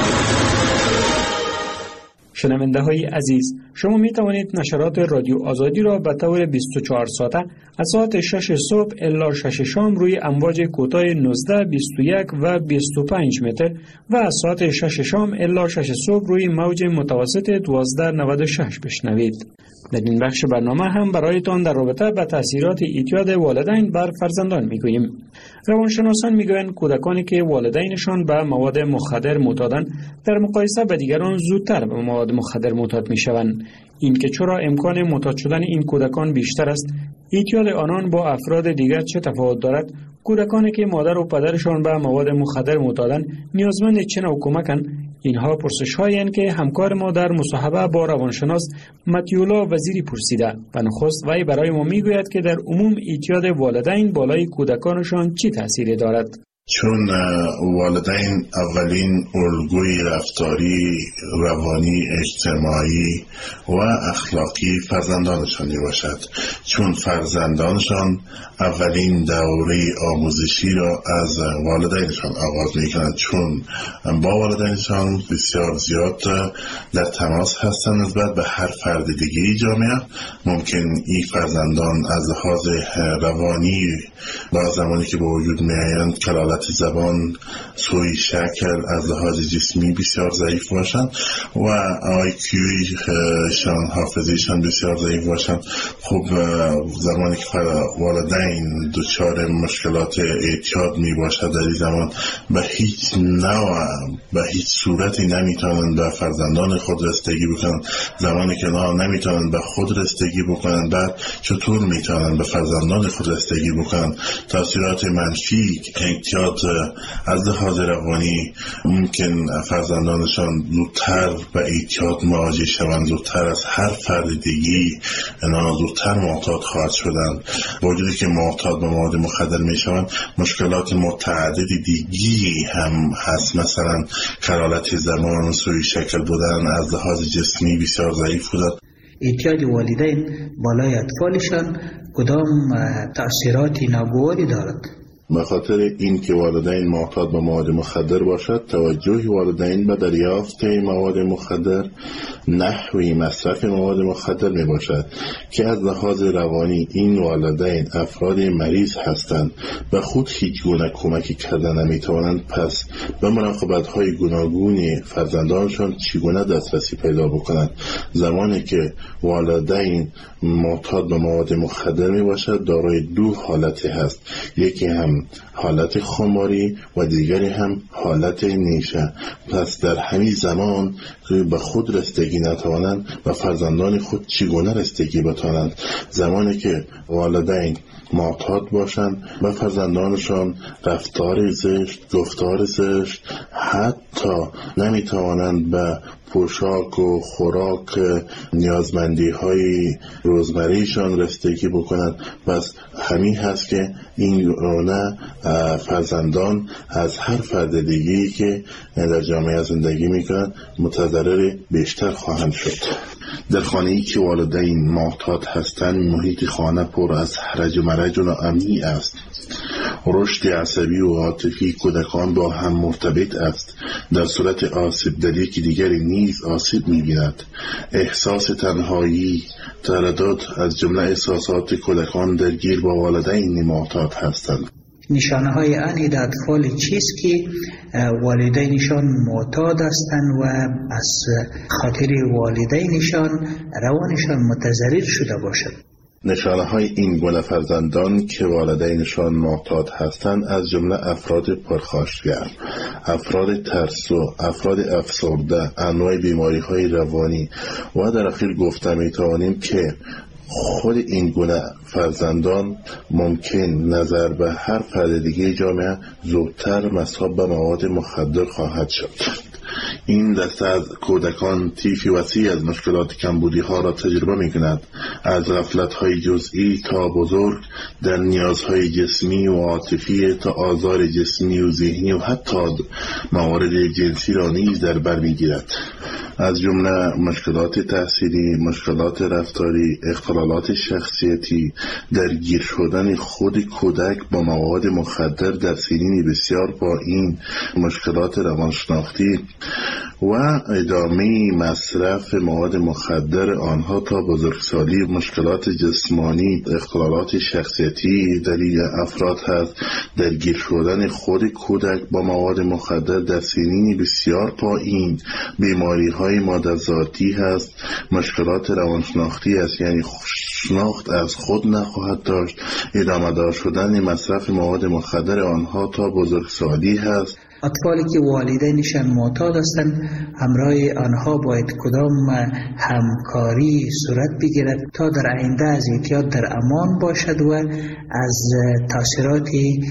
شنونده های عزیز، شما می توانید نشرات رادیو آزادی را به طور بیست و چهار ساعته از ساعت شش صبح الی شش شام روی امواج کوتاه نوزده، بیست و یک و بیست و پنج متر و از ساعت شش شام الی شش صبح روی موج متوسط دوازده نود و شش بشنوید. در این بخش برنامه هم برایتان در رابطه با تاثیرات اعتیاد والدین بر فرزندان میگوییم. روانشناسان میگویند کودکانی که والدینشان به مواد مخدر معتادند در مقایسه با دیگران زودتر به مواد مخدر معتاد میشوند. این که چرا امکان معتاد شدن این کودکان بیشتر است، اعتیاد آنان با افراد دیگر چه تفاوت دارد، کودکانی که مادر و پدرشان به مواد مخدر معتادند نیازمند چه نوع کمکند، اینها پرسش هایی هستند که همکار ما در مصاحبه با روانشناس متیولا وزیری پرسیده و نخست وی برای ما میگوید که در عموم اعتیاد والدین بالای کودکانشان چه تأثیری دارد. چون والدین اولین الگوی رفتاری، روانی، اجتماعی و اخلاقی فرزندانشان می باشد، چون فرزندانشان اولین دوره آموزشی را از والدینشان آغاز می کنند، چون با والدینشان بسیار زیاد در تماس هستند نسبت به هر فرد دیگری جامعه. ممکن این فرزندان از لحاظ روانی با زمانی که به وجود می آیند کلالت زبان، سوی شکل، از لحاظ جسمی بسیار ضعیف باشند و آی کیویشان، حافظهشان بسیار ضعیف باشند. خب زمانی که والدین دچار مشکلات اعتیاد می باشد در این زمان به هیچ نوع به هیچ صورتی نمیتونند به فرزندان خود رسیدگی بکنند. زمانی که نه نمیتونند به خود رسیدگی بکنند، بعد چطور میتونند به فرزندان خود رسیدگی بکنند؟ تاثیرات منفی اعتیاد از لحاظ روانی ممکن فرزندانشان زودتر به اعتیاد مواجه شوند، زودتر از هر فرد دیگی اینا زودتر معتاد خواهد شدند. با وجودی که معتاد به مواد مخدر می شوند، مشکلات متعددی دیگی هم هست، مثلا کلالت زبان، سوی شکل بودن، از لحاظ جسمی بسیار ضعیف بودن. اعتیاد والدین بالای اطفالشان کدام تأثیراتی ناگواری دارد؟ به خاطر این که والدین معتاد به مواد مخدر باشد، توجه والدین به دریافت مواد مخدر، نحوی مصرف مواد مخدر می باشد که از لحاظ روانی این والدین افراد مریض هستند، به خود هیچ گونه کمکی کردن نمی توانند، پس به مراقبت های گوناگون فرزندانشان چگونه دسترسی پیدا بکنند. زمانی که والدین معتاد به مواد مخدر می باشد، دارای دو حالت هست، یکی هم حالت خماری و دیگری هم حالت نیشه. پس در همین زمان به خود رسیدگی نتوانند و فرزندان خود چگونه رسیدگی بتوانند؟ زمانی که والدین معتاد باشند و فرزندانشان رفتار زشت، گفتار زشت، حتی نمیتوانند به پوشاک و خوراک نیازمندی های روزمریشان رسیدگی بکنند. پس همین هست که این گونه فرزندان از هر فرد دیگری که در جامعه زندگی میکنند متضرر بیشتر خواهند شد. در خانه‌ای که والدین معتاد هستند، محیط خانه پر از هرج و مرج و ناامنی است. رشد عصبی و عاطفی کودکان با هم مرتبط است. در صورت آسیب در یکی دیگری نیز آسیب می‌بیند. احساس تنهایی، تردد از جمله احساسات کودکان درگیر با والدین معتاد هستند. نشانه های آن در اطفال چیست که والدینشان معتاد هستند و از خاطر والدینشان روانشان متضرر شده باشد. نشانه های این گونه فرزندان که والدینشان معتاد هستند از جمله افراد پرخاشگر، افراد ترسو، افراد افسرده، انواع بیماری های روانی و در اخیر گفته می توانیم که خود این گونه فرزندان ممکن نظر به هر فرد دیگه جامعه زودتر مصاب به مواد مخدر خواهد شد. این دسته از کودکان طیفی وسیع از مشکلات کمبودی ها را تجربه می کند، از غفلت های جزئی تا بزرگ، در نیازهای جسمی و عاطفی تا آزار جسمی و ذهنی و حتی موارد جنسی را نیز در بر می گیرد. از جمله مشکلات تحصیلی، مشکلات رفتاری، اختلالات شخصیتی، درگیر شدن خود کودک با مواد مخدر در سنین بسیار پایین، مشکلات روانشناختی و ادامه مصرف مواد مخدر آنها تا بزرگسالی، مشکلات جسمانی، اختلالات شخصیتی در این افراد هست. درگیر شدن خود کودک با مواد مخدر در سنین بسیار پایین، بیماری های مادرزادی هست، مشکلات روانشناختی است، یعنی شناخت از خود نخواهد داشت، ادامه دار شدن مصرف مواد مخدر آنها تا بزرگسالی هست. اطفالی که والدینشان معتاد هستند همراه آنها باید کدام همکاری صورت بگیرد تا در آینده از اعتیاد در امان باشد و از تاثیرات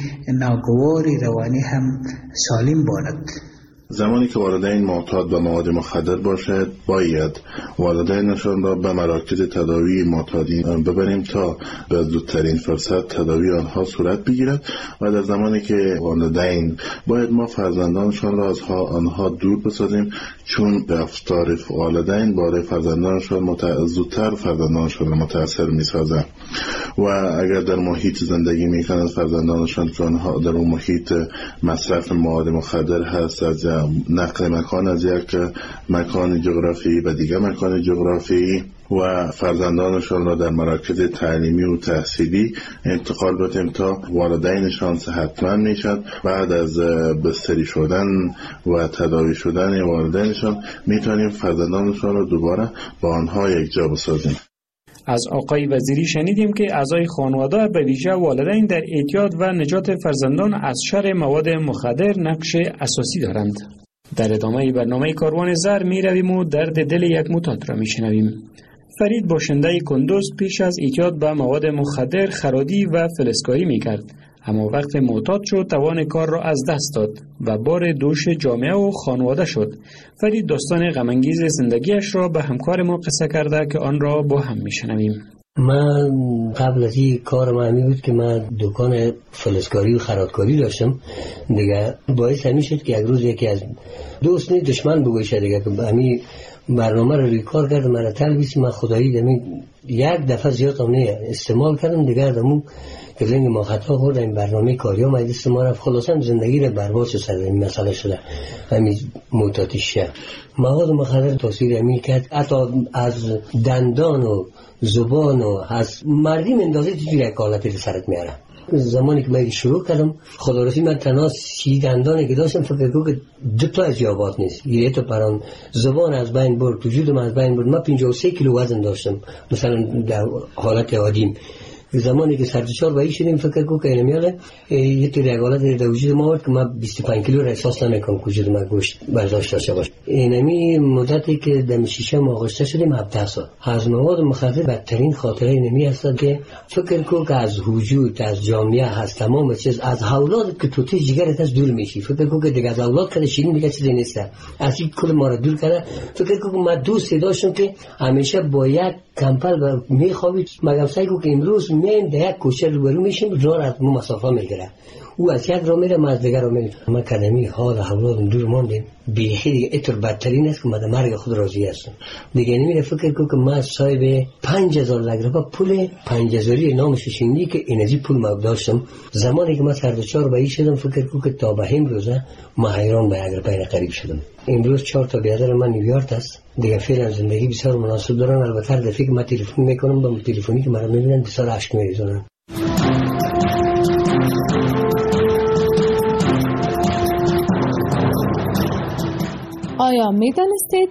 ناگوار روانی هم سالم باشد. زمانی که والدین معتاد به مواد مخدر باشد باید والدینشان را به مراکز تداوی معتادین ببریم تا به زودترین فرصت تداوی آنها صورت بگیرد و در زمانی که والدین باید ما فرزندانشان را از آنها دور بسازیم، چون رفتار والدین برای فرزندانشان مت... زودتر فرزندانشان را متاثر می‌سازد و اگر در محیط زندگی می‌کنند فرزندانشان که آنها در اون محیط مصرف مواد مخدر هست، از نقل مکان از یک مکان جغرافیایی به دیگر مکان جغرافیایی و فرزندانشان را در مراکز تعلیمی و تحصیلی انتقال بدیم تا والدینشان صحتمند میشد. بعد از بستری شدن و تداوی شدن والدینشان میتونیم فرزندانشان را دوباره با آنها یک جا بسازیم. از آقای وزیری شنیدیم که اعضای خانواده به ویژه والدین در اعتیاد و نجات فرزندان از شر مواد مخدر نقش اساسی دارند. در ادامه برنامه کاروان زر می رویم و درد دل یک معتاد را می شنویم. فرید باشنده کندوز پیش از اعتیاد به مواد مخدر خرادی و فلزکاری می کرد، اما وقت معتاد شد توان کار را از دست داد و بار دوش جامعه و خانواده شد. فرید داستان غم‌انگیز زندگیش را به همکار ما قصه کرده که آن را با هم میشنویم. من قبل از این کار من می بود که من دکان فلزکاری و خرادکاری داشتم دیگه. باعث همین شد که یک روز یکی از دوست نی دشمن بگوشه دیگه که همین برنامه رو روی کار کردم، من تلویزی من خدایی دمی یک دفعه زیاد هم نه استعمال کردم دیگه دمو که زنگ ما خطا خورد این برنامه کاری ها ما استعمال رفت، خلاصا زندگی رو برباد شد سر این مسئله شده همین معتادیش. مواد مخدر تاثیر همین کرد حتی از دندان و زبان و از مردی مندازه تو یک حالتی رو سرت میاره. زمانی که من شروع کردم خدا رسی من تنها سی دندانی که داشتم فکر کنم که دو تا از یابات نیست، یه تو پران زبان از بین برد، وجودم از بین برد. من پنجاه و سه کیلو وزن داشتم مثلا در حالت عادیم. زمانی که سرچار بایی شدیم فکر کنم که اینمیاله یه طور یک حالت در وجود ما بود که من بیست و پنج کیلو را احساس نمیکنم که وجود من گوشت برداشت داشته باشه. اینمی مدتی که در شیشه ما آغشته شدیم هفده سال. از مواد مخدر بدترین خاطره اینمی هست که فکر کنم که از وجود از جامعه از تمام چیز از اولاد که تو تی جگرت از دور میشی. فکر کنم که دیگه از اولاد کده شیرین دیگه چیزی نیست، از این کل ما را دور کرده. فکر کنم من دوست داشتم که همیشه با یک کمپل میخوابید، مگم سعی کنم که امروز من در یک کوچه روبرو میشیم راه از مو مسافه میگیره او از یک را میره، از دیگر را میره. ما کدمی حال اولادم دور ماندیم، بیخی دیگه اتر بدترین است که من مرگ خود راضی هستم دیگه. نمیره فکر کو که من صاحب پنج هزار لگربه پول پنج هزاری نامش شنیدی که اینجی پول ما داشتم. زمانی که من سردچار به این شدم فکر کو که تا به این روزه ما حیران به اگر پین قریب شدم. امروز چهار تا بیادر من نیویورک است دیگه، فعلا زندگی بسیار مناسب دارن. البته دفعه که من تلفن میکنم با تلفنی که مرا میبینن بسیار عشق میریزونن. آیا میدانستید؟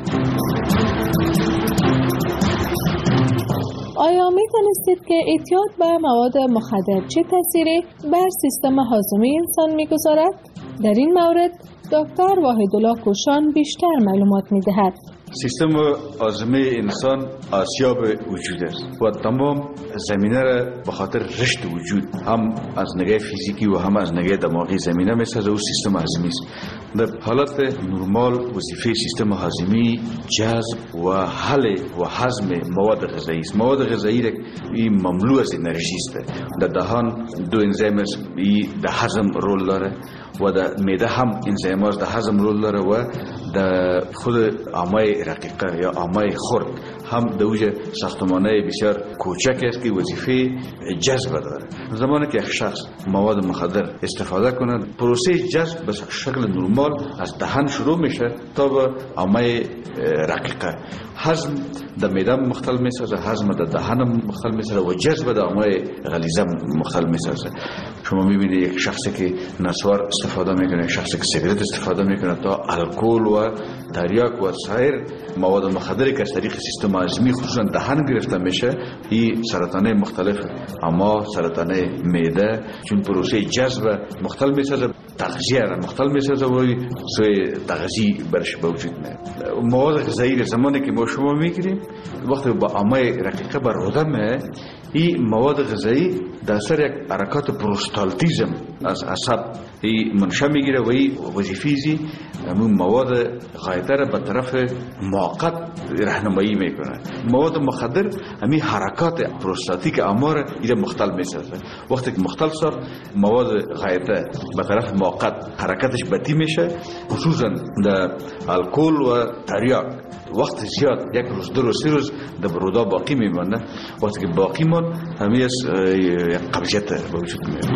آیا میدانستید که اعتیاد به مواد مخدر چه تأثیری بر سیستم هاضمه انسان میگذارد؟ در این مورد دکتر واحدالله کوشان بیشتر معلومات میدهد. سیستم هاضمه انسان آسیاب وجود است و تمام زمینه را به خاطر رشد وجود هم از نگاه فیزیکی و هم از نگاه دماغی زمینه میسازه و سیستم هاضمی است. در حالت نرمال وظیفه سیستم هاضمی جذب و حل و هضم مواد غذایی است. مواد غذایی را این مملو از انرژی است. در دهان دو انزیم است، این در هضم رول داره و در معده هم انزیم است در هضم رول داره و در خود آمای رقیقه یا آمای خرد هم دوجه ساختمانه بسیار کوچک است که وظیفه جذب داره. زمانی که یک شخص مواد مخدر استفاده کنه، پروسه جذب به شکل نرمال از دهان شروع میشه تا به آمای رقیقه. هضم در معده مختل میسازه، هضم در دهان مختل میسازه و جذب در آمای غلیظه مختل میسازه. شما میبینید یک شخصی که نسوار استفاده میکنه، یک شخصی که سیگارت استفاده میکنه تا الکل و تریاک و سایر مواد مخدری که از طریق سیستم هاضمی خصوصا دهان گرفته میشه، این سرطانه مختلف اما سرطانه معده چون پروسه جذب مختل میسازه، تغذیه را مختل میسازه و سوی تغذیه برش به وجود میاد. مواد غذایی زمانی که ما شما میگیریم وقتی با آمای رقیقه بر آدمه، این مواد غذایی در اثر یک حرکات پروستالتیزم از عصب این منشأ میگیره و این وظیفه‌ای همون مواد غایطه را به طرف موقت راهنمایی میکنه. مواد مخدر همین حرکات پروستاتیک آمار این مختل میسازه. وقتی که مختل ساخت مواد غایطه به طرف موقت حرکتش بدی میشه، خصوصا در الکل و تریاک وقت زیاد یک روز دو روز سه روز در رودا باقی میمونه. وقتی که باقی مون همین از یک قبضیت به وجود میاد.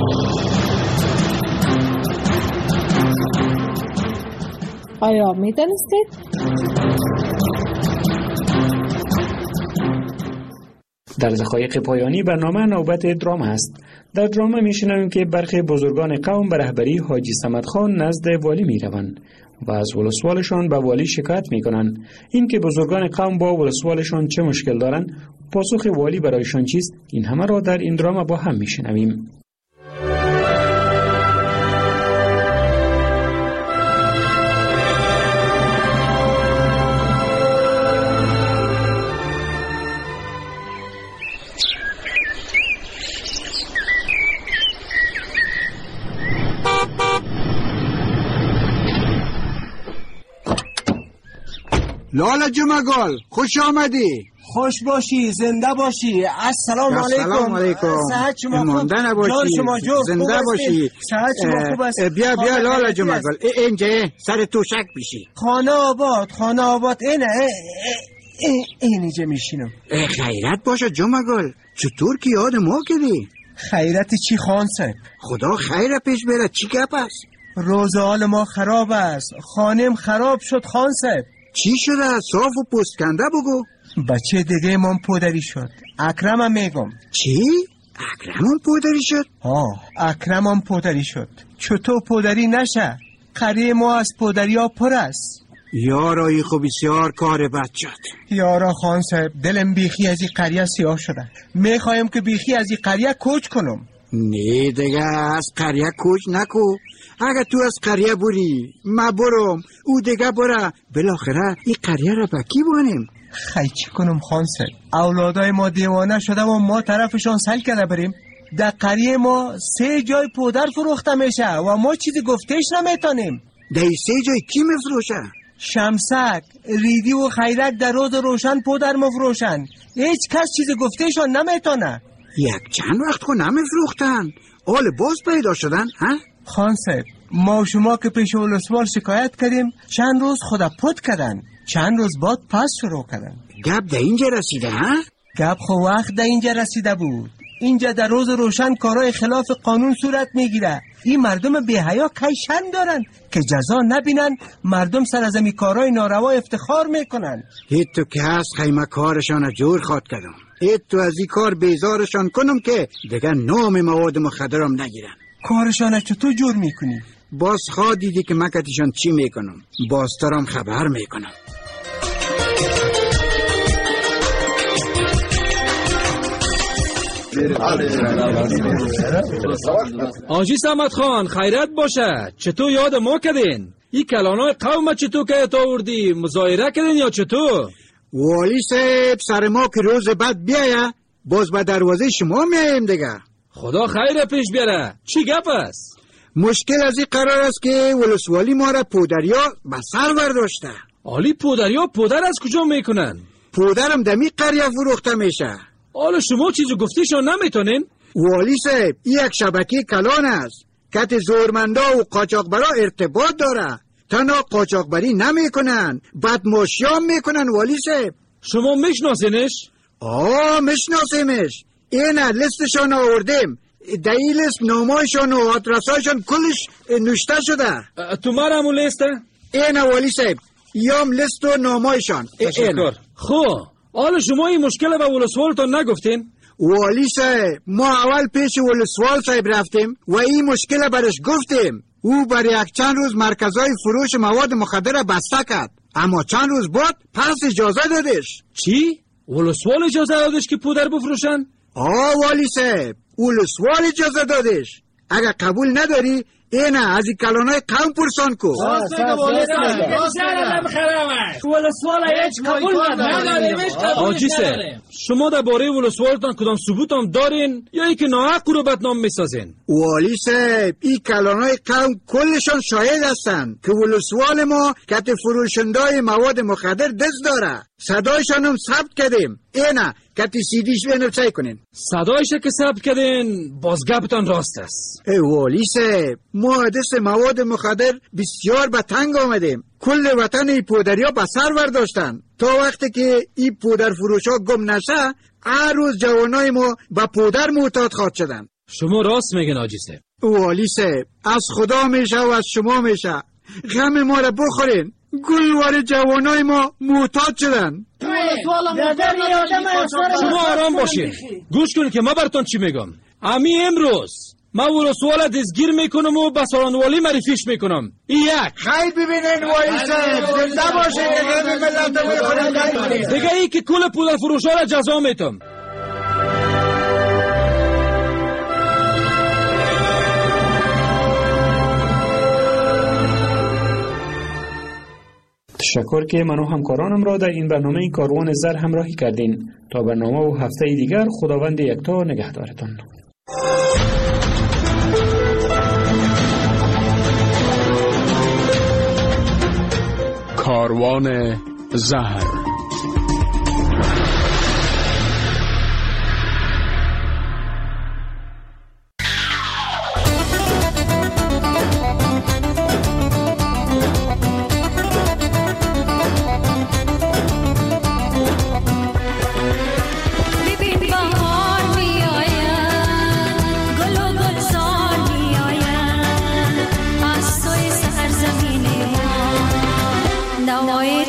آیا میدانستید؟ در دقایق پایانی برنامه نوبت درام است. در درام میشنویم که برخی بزرگان قوم به رهبری حاجی صمد خان نزد والی میروند و از ولسوالشان به والی شکایت میکنند. این که بزرگان قوم با ولسوالشان چه مشکل دارند، پاسخ والی برایشان چیست، این همه را در این درام با هم میشنویم. لاله جمگل خوش آمدی. خوش باشی، زنده باشی. السلام علیکم. السلام علیکم. صحت شما خوب؟ جان شما جو زنده باشی. صحت شما خوب است؟ بیا بیا لاله جمگل اینجا سر توشک بشی. خانه آباد خانه آباد اینه اینجا میشینم. خیرت باشه جمگل، چطور که یاد ما کردی؟ خیرت چی خان صاحب؟ خدا خیر پیش بره. چی گپ است؟ روز حال ما خراب است، خانم خراب شد خان صاحب. چی شده؟ صاف و پوست کنده بگو. بچه دیگه من پدری شد. اکرمم میگم. چی؟ اکرمم پدری شد؟ آه اکرمم پدری شد. چطور پدری نشه؟ قریه ما از پدری ها پر است. یارایی خب بسیار کار بد شد. یارا خان صاحب دلم بیخی از این قریه سیاه شده. میخوایم که بیخی از این قریه کوچ کنم. نه دیگه از قریه کوچ نکو. اگه تو از قریه بری ما برم او دیگه بره، بالاخره این قریه را با کی بانیم؟ خی چی کنم خان صاحب؟ اولادای ما دیوانه شده و ما طرفشان سل کرده بریم. در قریه ما سه جای پودر فروخته میشه و ما چیزی گفتش نمیتونیم. در سه جای کی مفروشه؟ شمسک، ریدی و خیرک در روز روشن پودر مفروشن. هیچ کس چیزی گفتشان نمیتونه. یک چند وقت خو نمیفروختن. حال باز پیدا شدن ها؟ خان صاحب ما و شما که پیش ولسوال شکایت کردیم چند روز خدا پد کردن، چند روز بعد پس شروع کردن. گپ در اینجا رسیده ها؟ گپ خو وقت در اینجا رسیده بود. اینجا در روز روشن کارهای خلاف قانون صورت میگیره. این مردم بی حیا کیشن دارن که جزا نبینن، مردم سر از این کارهای ناروا افتخار میکنن. هیت تو که هست خیمه کارشان جور خواد کردم، هیت تو از این کار بیزارشان کنم که دیگه نام مواد مخدرم نگیرن. کارشان چطور جور میکنی؟ باز خواه دیدی که مکتشان چی میکنم، باز ترم خبر میکنم. آجی سمت خان خیرت باشه، چطور یاد ما کردین؟ این کلانای قوم چطور که تا آوردی مظاهره کردین یا چطور؟ والی صاحب سر ما که روز بعد بیایه باز به دروازه شما میایم دیگه. خدا خیر پیش بیاره. چی گپ است؟ مشکل از این قرار است که ولسوالی ما را پودریا به سر برداشته. آلی پودریا پودر از کجا میکنن؟ پودرم دمی قریه فروخته میشه. حالا شما چیزو گفتیشون نمیتونین؟ والی صاحب این یک شبکه کلان است که زورمندا و قاچاقبرا ارتباط داره. تنها قاچاقبری نمیکنن، بدماشیام میکنن. والی صاحب شما میشناسینش؟ آه میشناسیمش. این لیستشان آوردیم، در این لیست نامایشان و آدرسایشان کلش نوشته شده. تو مرمون لیسته؟ این والی صاحب یام لیست و نامایشان. تشکر. خب حالا شما این مشکل به ولسوالتون نگفتین؟ والی صاحب ما اول پیش ولسوال صاحب رفتیم و این مشکل برش گفتیم. او برای یک چند روز مرکزهای فروش مواد مخدر بسته کرد، اما چند روز بعد پس اجازه دادش. چی؟ ولسوال اجازه دادش که پودر بفروشن؟ آه والی صاحب ولسوال اجازه دادش. اگر قبول نداری اینه از این کلانای قوم پرسان کو. آجی سه شما در باره ولسوالتان کدام ثبوت هم دارین یا ای که ناحق رو بدنام میسازین؟ والی صاحب این کلانای قوم کلشان شاهد هستن که ولسوال ما کت فروشندای مواد مخدر دست داره. صدایشان هم ثبت کردیم. اینه کتی سیدیش بینو چای کنین. صدایش که ثبت کردین باز گپتان راست است. ای والی صاحب ما دست مواد مخدر بسیار به تنگ آمدیم. کل وطن ای پودریا به سر برداشتن. تا وقتی که این پودر فروش ها گم نشه هر روز جوانای ما به پودر معتاد خواد شدن. شما راست میگن آجی صاحب. والی صاحب از خدا میشه و از شما میشه، غم ما را بخورین. گلوار جوانای ما معتاد شدن. شما آرام باشین، گوش کنید که ما براتون چی میگم. امی امروز ما ولسوال دستگیر میکنم و به سالانوالی معرفیش میکنم. این یک خیلی ببینین والی صاحب زنده باشه که غم ملت بخورین. دیگه ای که کل پودر فروشا را جزا میتم. تشکر که من و همکارانم را در این برنامه کاروان زر همراهی کردین. تا برنامه و هفته دیگر خداوند یکتا نگهدارتان. کاروان زهر. نوای